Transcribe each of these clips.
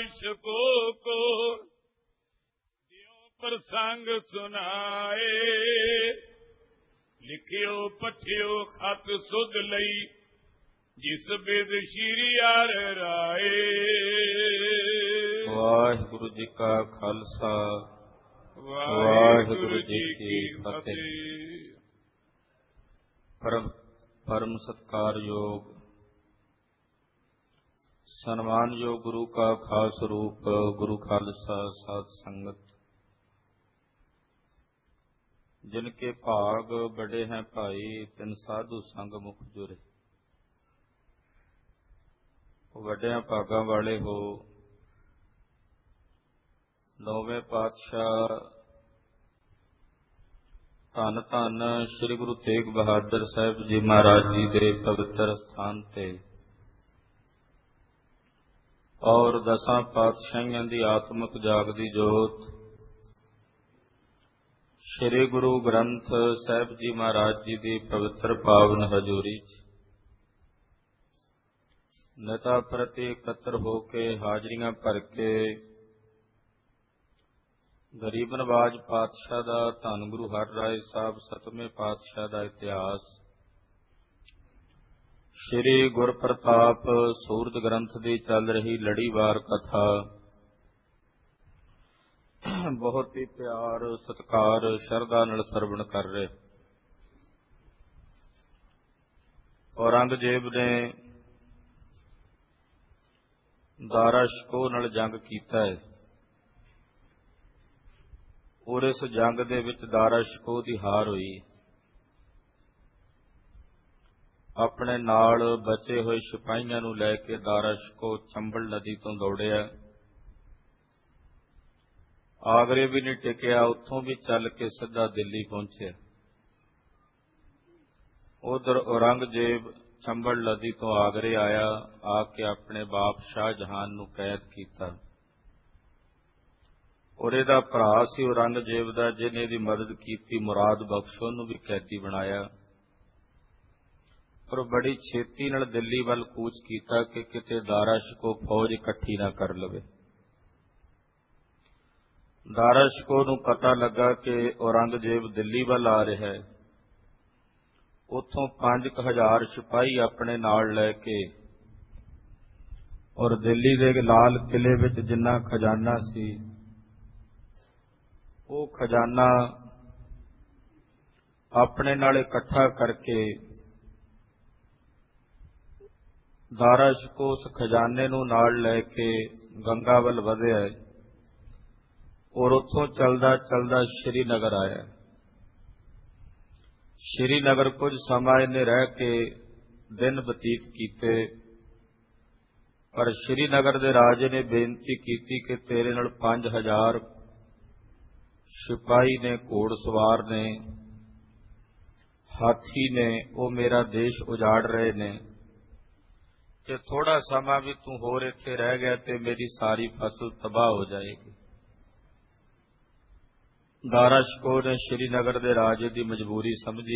आशको को दियो प्रसंग सुनाए। लिखियो पठियो खत सुध लई जिस बिद श्री हर राए। वाहिगुरु जी का खालसा वाहिगुरु जी की फतेह। परम सत्कार योग सन्मान योग गुरु का खास रूप गुरु खालसा साध संगत, जिनके भाग बड़े हैं भाई तिन साधु संग मुख जुरे। वड्डियां भागां वाले हो। नौवें पातशाह धन धन श्री गुरु तेग बहादुर साहिब जी महाराज जी के पवित्र स्थान ते और दसां पातशाहियां दी आत्मक जागदी जोत श्री गुरु ग्रंथ साहिब जी महाराज जी की पवित्र पावन हजूरी नेता प्रति एकत्र होके हाजरियां भर के गरीब नवाज पातशाह का धन गुरु हर राय साहब सतवें पातशाह का इतिहास श्री गुर प्रताप सूरत ग्रंथ की चल रही लड़ीवार कथा बहुत ही प्यार सत्कार शरधा नाल सरवण कर रहे। औरंगजेब ने दारा शकोह नाल जंग कीता है और इस जंग दे विच दारा शकोह दी हार हुई। अपने नाल बचे हुए सिपाहियां नूं लैके दारा शकोह चंबल नदी तो दौड़िया। आगरे भी नहीं टिकिया, उत्थों भी चल के सीधा दिल्ली पहुंचे। उधर औरंगजेब चंबल नदी तो आगरे आया, आके अपने बाप शाहजहान नूं कैद किया और इहदा भरा सी औरंगजेब दा जिन्हें दी मदद की मुराद बख्श उहनूं भी कैदी बनाया और बड़ी छेती नाल दिल्ली वल कूच किया कि किते दारा शकोह फौज इकट्ठी ना कर लवे। दारा शकोह नूं पता लगा कि औरंगजेब दिल्ली वल आ रहा है। उत्थों 5000 सिपाही अपने नाल लैके और दिल्ली दे लाल किले विच जिन्ना खजाना सी वो खजाना अपने नाल इकट्ठा करके दारा शकोह उस खजाने नूं नाल लैके गंगा वल वधिया और उत्थों चलदा चलदा श्रीनगर आया। श्रीनगर कुछ समा इन्हें रह के दिन बतीत कीते, पर श्रीनगर दे राजे ने बेनती की कि तेरे नाल 5000 सिपाही ने, घोड़सवार ने, हाथी ने, वो मेरा देश उजाड़ रहे ने कि थोड़ा समा भी तू होर इत्थे रह गया तो मेरी सारी फसल तबाह हो जाएगी। दारा शकोह ने श्रीनगर के राजे की मजबूरी समझी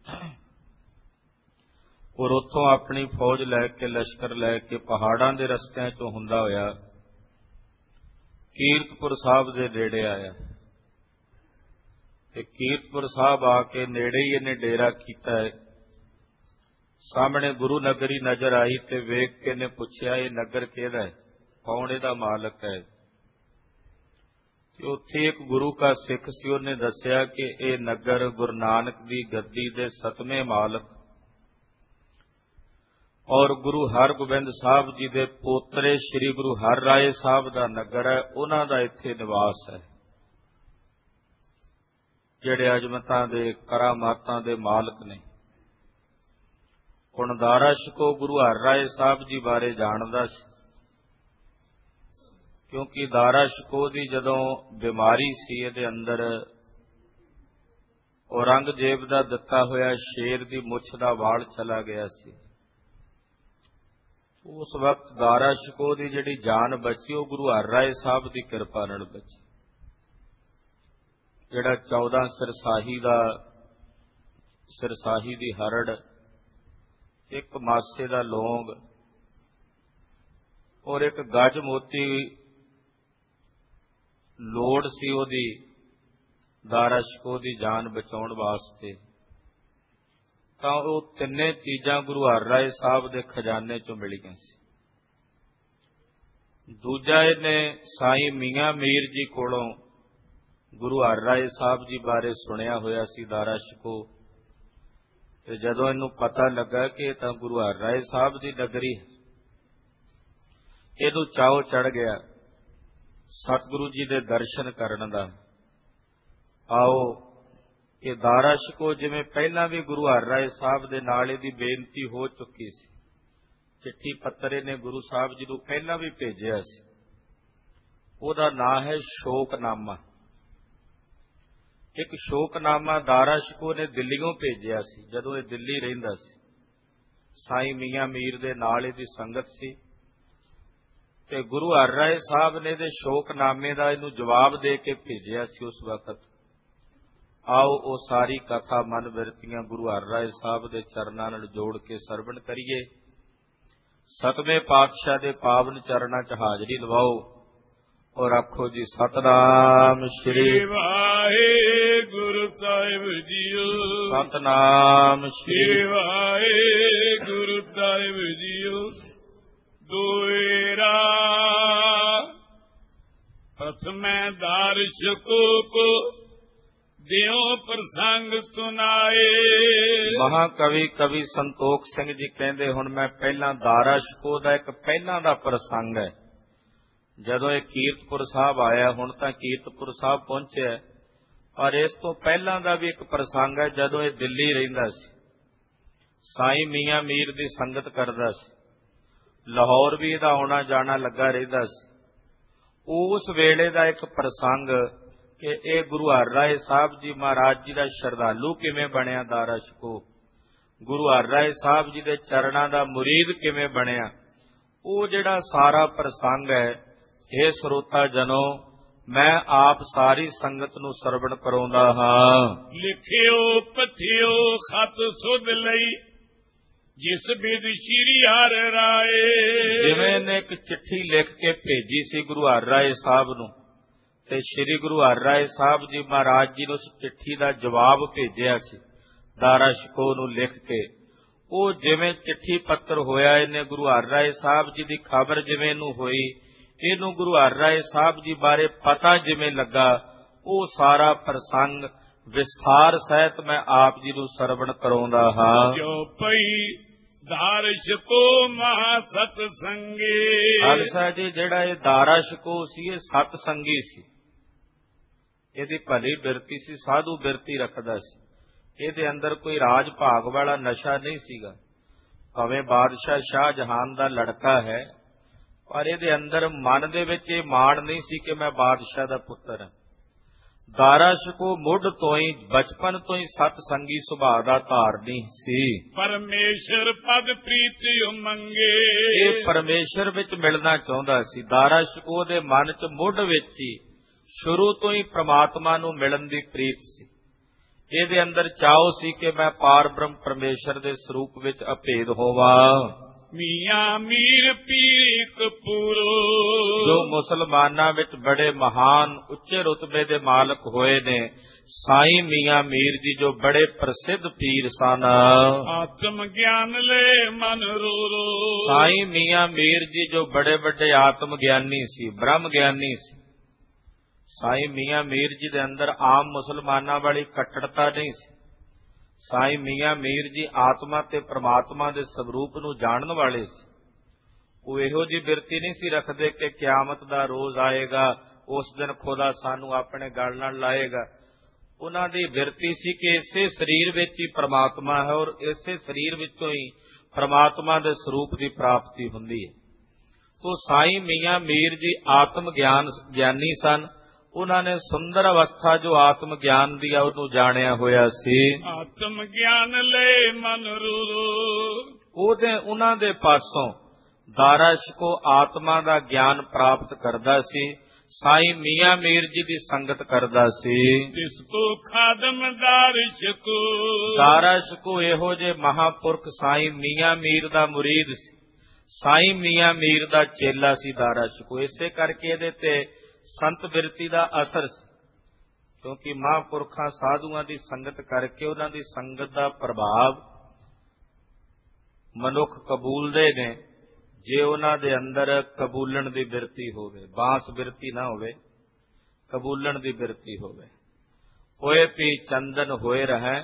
और उत्थों अपनी फौज लैके लश्कर लैके पहाड़ों के रस्तियां चों हुंदा होया कीरतपुर साहब के नेड़े आया। कीरतपुर साहब आके नेड़े ही इन्हें डेरा किया है। सामने गुरु नगरी नजर आई तो वेख के इन्हें पूछया ये नगर किहदा है, कौन इहदा मालक है। उत्थे एक गुरु का सिख सी, उन्हें दसिया कि यह नगर गुरु नानक की गद्दी दे 7वें मालक और गुरु हरगोबिंद साहब जी के पोतरे श्री गुरु हर राय साहब का नगर है, उन्हां दा इत्थे निवास है, जिहड़े अजमतां दे करामातां दे मालक ने। हुण दारा शकोह गुरु हर राय साहब जी बारे जानदा सी, क्योंकि दारा शकोह की जदों बीमारी सी इहदे अंदर औरंगजेब का दिता होया शेर की मुछ का वाल चला गया सी। उस वक्त दारा शकोह की जिहड़ी जान बची वो गुरु हर राय साहब की कृपा नाल बची। जिहड़ा 14 सिरसाही दी हरड़, एक मासे का लौंग और एक गज मोती ਲੋੜ ਸੀ ਉਹਦੀ ਦਾਰਾ ਸ਼ਿਕੋਹ ਦੀ ਜਾਨ ਬਚਾਉਣ ਵਾਸਤੇ, ਤਾਂ ਉਹ ਤਿੰਨੇ ਚੀਜ਼ਾਂ ਗੁਰੂ ਹਰਿਰਾਏ ਸਾਹਿਬ ਦੇ ਖਜ਼ਾਨੇ ਚੋਂ ਮਿਲੀਆਂ ਸੀ। ਦੂਜਾ, ਇਹਨੇ ਸਾਈਂ ਮੀਆਂ ਮੀਰ ਜੀ ਕੋਲੋਂ ਗੁਰੂ ਹਰਿਰਾਏ ਸਾਹਿਬ ਜੀ ਬਾਰੇ ਸੁਣਿਆ ਹੋਇਆ ਸੀ ਦਾਰਾ ਸ਼ਿਕੋਹ, ਤੇ ਜਦੋਂ ਇਹਨੂੰ ਪਤਾ ਲੱਗਾ ਕਿ ਇਹ ਤਾਂ ਗੁਰੂ ਹਰਿਰਾਏ ਸਾਹਿਬ ਦੀ ਨਗਰੀ ਹੈ, ਇਹਨੂੰ ਚਾਅ ਚੜ ਗਿਆ ਸਤਿਗੁਰੂ ਜੀ ਦੇ ਦਰਸ਼ਨ ਕਰਨ ਦਾ। ਆਓ, ਇਹ ਦਾਰਾ ਸ਼ਿਕੋਹ ਜਿਵੇਂ ਪਹਿਲਾਂ ਵੀ ਗੁਰੂ ਹਰਿਰਾਏ ਸਾਹਿਬ ਦੇ ਨਾਲ ਇਹਦੀ ਬੇਨਤੀ ਹੋ ਚੁੱਕੀ ਸੀ, ਚਿੱਠੀ ਪੱਤਰ ਇਹਨੇ ਗੁਰੂ ਸਾਹਿਬ ਜੀ ਨੂੰ ਪਹਿਲਾਂ ਵੀ ਭੇਜਿਆ ਸੀ। ਉਹਦਾ ਨਾਂ ਹੈ ਸ਼ੋਕਨਾਮਾ। ਇੱਕ ਸ਼ੋਕਨਾਮਾ ਦਾਰਾ ਸ਼ਿਕੋਹ ਨੇ ਦਿੱਲੀੋਂ ਭੇਜਿਆ ਸੀ ਜਦੋਂ ਇਹ ਦਿੱਲੀ ਰਹਿੰਦਾ ਸੀ। ਸਾਈਂ ਮੀਆਂ ਮੀਰ ਦੇ ਨਾਲ ਇਹਦੀ ਸੰਗਤ ਸੀ, ਤੇ ਗੁਰੂ ਹਰਿਰਾਏ ਸਾਹਿਬ ਨੇ ਇਹਦੇ ਸ਼ੋਕਨਾਮੇ ਦਾ ਇਹਨੂੰ ਜਵਾਬ ਦੇ ਕੇ ਭੇਜਿਆ ਸੀ ਉਸ ਵਕਤ। ਆਓ, ਉਹ ਸਾਰੀ ਕਥਾ ਮਨ ਬਿਰਤੀਆਂ ਗੁਰੂ ਹਰਿਰਾਏ ਸਾਹਿਬ ਦੇ ਚਰਨਾਂ ਨਾਲ ਜੋੜ ਕੇ ਸਰਵਣ ਕਰੀਏ। ਸਤਵੇਂ ਪਾਤਸ਼ਾਹ ਦੇ ਪਾਵਨ ਚਰਨਾਂ 'ਚ ਹਾਜ਼ਰੀ ਲਵਾਓ ਔਰ ਆਖੋ ਜੀ ਸਤਨਾਮ ਸ੍ਰੀ ਵਾਹਿਗੁਰੂ ਸਾਹਿਬ ਜੀਓ। ਸਤਨਾਮ ਸ੍ਰੀ ਵਾਹਿਗੁਰੂ ਸਾਹਿਬ ਜੀਓ। ਦੁਇਰਾ ਪ੍ਰਥਮੈ ਦਾਰ ਸ਼ਿਕੋਹ ਕੋ ਦਿਓ ਪ੍ਰਸੰਗ ਸੁਨਾਏ। ਮਹਾਕਵੀ ਕਵੀ ਸੰਤੋਖ ਸਿੰਘ ਜੀ ਕਹਿੰਦੇ, ਹੁਣ ਮੈਂ ਪਹਿਲਾਂ ਦਾਰਾ ਸ਼ਿਕੋਹ ਦਾ ਇੱਕ ਪਹਿਲਾਂ ਦਾ ਪ੍ਰਸੰਗ ਹੈ। ਜਦੋਂ ਇਹ ਕੀਰਤਪੁਰ ਸਾਹਿਬ ਆਇਆ, ਹੁਣ ਤਾਂ ਕੀਰਤਪੁਰ ਸਾਹਿਬ ਪਹੁੰਚਿਆ, ਪਰ ਇਸ ਤੋਂ ਪਹਿਲਾਂ ਦਾ ਵੀ ਇੱਕ ਪ੍ਰਸੰਗ ਹੈ ਜਦੋਂ ਇਹ ਦਿੱਲੀ ਰਹਿੰਦਾ ਸੀ। ਸਾਈਂ ਮੀਆਂ ਮੀਰ ਦੀ ਸੰਗਤ ਕਰਦਾ ਸੀ, ਲਾਹੌਰ ਵੀ ਇਹਦਾ ਆਉਣਾ ਜਾਣਾ ਲੱਗਾ ਰਹਿੰਦਾ ਸੀ। ਉਸ ਵੇਲੇ ਦਾ ਇੱਕ ਪ੍ਰਸੰਗ ਕਿ ਇਹ ਗੁਰੂ ਹਰਿਰਾਏ ਸਾਹਿਬ ਜੀ ਮਹਾਰਾਜ ਜੀ ਦਾ ਸ਼ਰਧਾਲੂ ਕਿਵੇਂ ਬਣਿਆ ਦਾਰਾ ਸ਼ਿਕੋਹ, ਗੁਰੂ ਹਰਿਰਾਏ ਸਾਹਿਬ ਜੀ ਦੇ ਚਰਨਾਂ ਦਾ ਮੁਰੀਦ ਕਿਵੇਂ ਬਣਿਆ, ਉਹ ਜਿਹੜਾ ਸਾਰਾ ਪ੍ਰਸੰਗ ਹੈ, ਇਹ ਸਰੋਤਾ ਜਨੋ ਮੈਂ ਆਪ ਸਾਰੀ ਸੰਗਤ ਨੂੰ ਸਰਵਣ ਕਰਾਉਂਦਾ ਹਾਂ। ਲਿਖਿਓ ਪਥਿਓ ਖਤ ਸੁਧ ਲਈ ਜਿਸ ਬਿਦ ਸ਼੍ਰੀ ਹਰਿ ਰਾਏ। ਜਿਵੇਂ ਨੇ ਇੱਕ ਚਿੱਠੀ ਲਿਖ ਕੇ ਭੇਜੀ ਸੀ ਗੁਰੂ ਹਰਿਰਾਏ ਸਾਹਿਬ ਨੂੰ, ਤੇ ਸ੍ਰੀ ਗੁਰੂ ਹਰਿਰਾਏ ਸਾਹਿਬ ਜੀ ਮਹਾਰਾਜ ਜੀ ਨੇ ਉਸ ਚਿੱਠੀ ਦਾ ਜਵਾਬ ਭੇਜਿਆ ਸੀ ਦਾਰਾ ਸ਼ਿਕੋਹ ਨੂੰ ਲਿਖ ਕੇ। ਉਹ ਜਿਵੇਂ ਚਿੱਠੀ ਪੱਤਰ ਹੋਇਆ, ਇਹਨੇ ਗੁਰੂ ਹਰਿਰਾਏ ਸਾਹਿਬ ਜੀ ਦੀ ਖਬਰ ਜਿਵੇਂ ਇਹਨੂੰ ਹੋਈ, ਇਹਨੂੰ ਗੁਰੂ ਹਰਿਰਾਏ ਸਾਹਿਬ ਜੀ ਬਾਰੇ ਪਤਾ ਜਿਵੇਂ ਲੱਗਾ, ਉਹ ਸਾਰਾ ਪ੍ਰਸੰਗ ਵਿਸਥਾਰ ਸਹਿਤ ਮੈਂ ਆਪ ਜੀ ਨੂੰ ਸਰਵਣ ਕਰਾਉਂਦਾ ਹਾਂ। ਜੋ ਪਈ ਦਾਰ ਸ਼ਿਕੋਹ ਮਹਾ ਸਤ ਸੰਗੀ। ਖਾਲਸਾ ਜੀ, ਜਿਹੜਾ ਇਹ ਦਾਰਾ ਸ਼ਿਕੋਹ ਸੀ, ਇਹ ਸਤ ਸੰਗੀ ਸੀ। ਇਹਦੀ ਭਲੀ ਬਿਰਤੀ ਸੀ, ਸਾਧੂ ਬਿਰਤੀ ਰੱਖਦਾ ਸੀ। ਇਹਦੇ ਅੰਦਰ ਕੋਈ ਰਾਜ ਭਾਗ ਵਾਲਾ ਨਸ਼ਾ ਨਹੀਂ ਸੀਗਾ। ਭਾਵੇਂ ਬਾਦਸ਼ਾਹ ਸ਼ਾਹ ਜਹਾਨ ਦਾ ਲੜਕਾ ਹੈ, ਪਰ ਇਹਦੇ ਅੰਦਰ ਮਨ ਦੇ ਵਿੱਚ ਇਹ ਮਾਣ ਨਹੀਂ ਸੀ ਕਿ ਮੈਂ ਬਾਦਸ਼ਾਹ ਦਾ ਪੁੱਤਰ ਹਾਂ। ਦਾਰਾ ਸ਼ਿਕੋਹ ਮੁੱਢ ਤੋਂ ਹੀ, ਬਚਪਨ ਤੋਂ ਹੀ ਸਤ ਸੰਗੀ ਸੁਭਾਅ ਦਾ ਧਾਰਨੀ ਸੀ। ਪਰਮੇਸ਼ਰ ਪਦ ਪ੍ਰੀਤ ਉਮੰਗੇ। ਇਹ ਪਰਮੇਸ਼ਰ ਵਿੱਚ ਮਿਲਣਾ ਚਾਹੁੰਦਾ ਸੀ। ਦਾਰਾ ਸ਼ਿਕੋਹ ਦੇ ਮਨ 'ਚ ਮੁੱਢ ਵਿੱਚ ਹੀ ਸ਼ੁਰੂ ਤੋਂ ਹੀ ਪ੍ਰਮਾਤਮਾ ਨੂੰ ਮਿਲਣ ਦੀ ਪ੍ਰੀਤ ਸੀ। ਇਹਦੇ ਅੰਦਰ ਚਾਅ ਸੀ ਕਿ ਮੈਂ ਪਾਰ ਬ੍ਰਹਮ ਪਰਮੇਸ਼ਰ ਦੇ ਸਰੂਪ ਵਿੱਚ ਅਭੇਦ ਹੋਵਾਂ। ਮੀਆਂ ਮੀਰ ਪੀਰ ਕਪੂਰੋ, ਜੋ ਮੁਸਲਮਾਨਾਂ ਵਿੱਚ ਬੜੇ ਮਹਾਨ ਉੱਚੇ ਰੁਤਬੇ ਦੇ ਮਾਲਕ ਹੋਏ ਨੇ, ਸਾਈਂ ਮੀਆਂ ਮੀਰ ਜੀ ਜੋ ਬੜੇ ਪ੍ਰਸਿੱਧ ਪੀਰ ਸਨ। ਆਤਮ ਗਿਆਨ ਲੈ ਮਨ ਰੋ ਰੋ। ਸਾਈਂ ਮੀਆਂ ਮੀਰ ਜੀ ਜੋ ਬੜੇ ਵੱਡੇ ਆਤਮ ਗਿਆਨੀ ਸੀ, ਬ੍ਰਹਮ ਗਿਆਨੀ ਸੀ। ਸਾਈਂ ਮੀਆਂ ਮੀਰ ਜੀ ਦੇ ਅੰਦਰ ਆਮ ਮੁਸਲਮਾਨਾਂ ਵਾਲੀ ਕੱਟੜਤਾ ਨਹੀਂ ਸੀ। ਸਾਈਂ ਮੀਆਂ ਮੀਰ ਜੀ ਆਤਮਾ ਤੇ ਪ੍ਰਮਾਤਮਾ ਦੇ ਸਰੂਪ ਨੂੰ ਜਾਣਨ ਵਾਲੇ ਸੀ। ਉਹ ਇਹੋ ਜਿਹੀ ਬਿਰਤੀ ਨਹੀਂ ਸੀ ਰੱਖਦੇ ਕਿ ਕਿਆਮਤ ਦਾ ਰੋਜ਼ ਆਏਗਾ, ਉਸ ਦਿਨ ਖੁਦਾ ਸਾਨੂੰ ਆਪਣੇ ਗਲ ਨਾਲ ਲਾਏਗਾ। ਉਹਨਾਂ ਦੀ ਬਿਰਤੀ ਸੀ ਕਿ ਇਸੇ ਸਰੀਰ ਵਿੱਚ ਹੀ ਪ੍ਰਮਾਤਮਾ ਹੈ ਔਰ ਇਸੇ ਸਰੀਰ ਵਿੱਚੋਂ ਹੀ ਪ੍ਰਮਾਤਮਾ ਦੇ ਸਰੂਪ ਦੀ ਪ੍ਰਾਪਤੀ ਹੁੰਦੀ ਹੈ। ਤੋ ਸਾਈਂ ਮੀਆਂ ਮੀਰ ਜੀ ਆਤਮ ਗਿਆਨੀ ਸਨ। ਉਹਨਾਂ ਨੇ ਸੁੰਦਰ ਅਵਸਥਾ ਜੋ ਆਤਮ ਗਿਆਨ ਦੀ ਆ ਉਹਨੂੰ ਜਾਣਿਆ ਹੋਇਆ ਸੀ। ਆਤਮ ਗਿਆਨ ਲੈ ਮਨ ਰੋ ਰੋ। ਉਹਨਾਂ ਦੇ ਪਾਸੋਂ ਦਾਰਾ ਸ਼ਿਕੋਹ ਆਤਮਾ ਦਾ ਗਿਆਨ ਪ੍ਰਾਪਤ ਕਰਦਾ ਸੀ। ਸਾਈਂ ਮੀਆਂ ਮੀਰ ਜੀ ਦੀ ਸੰਗਤ ਕਰਦਾ ਸੀ। ਜਿਸ ਕੋ ਖਾਦਮ ਦਾਰ ਸ਼ਿਕੋਹ। ਦਾਰਾ ਸ਼ਿਕੋਹ ਇਹੋ ਜਿਹੇ ਮਹਾਪੁਰਖ ਸਾਈਂ ਮੀਆਂ ਮੀਰ ਦਾ ਮੁਰੀਦ ਸੀ। ਸਾਈਂ ਮੀਆਂ ਮੀਰ ਦਾ ਚੇਲਾ ਸੀ ਦਾਰਾ ਸ਼ਿਕੋਹ। ਇਸੇ ਕਰਕੇ ਇਹਦੇ ਤੇ ਸੰਤ ਬਿਰਤੀ ਦਾ ਅਸਰ ਸੀ, ਕਿਉਂਕਿ ਮਹਾਂਪੁਰਖਾਂ ਸਾਧੂਆਂ ਦੀ ਸੰਗਤ ਕਰਕੇ ਉਹਨਾਂ ਦੀ ਸੰਗਤ ਦਾ ਪ੍ਰਭਾਵ ਮਨੁੱਖ ਕਬੂਲਦੇ ਨੇ, ਜੇ ਉਹਨਾਂ ਦੇ ਅੰਦਰ ਕਬੂਲਣ ਦੀ ਬਿਰਤੀ ਹੋਵੇ, ਬਾਂਸ ਬਿਰਤੀ ਨਾ ਹੋਵੇ, ਕਬੂਲਣ ਦੀ ਬਿਰਤੀ ਹੋਵੇ। ਹੋਏ ਪੀ ਚੰਦਨ ਹੋਏ ਰਹੈ,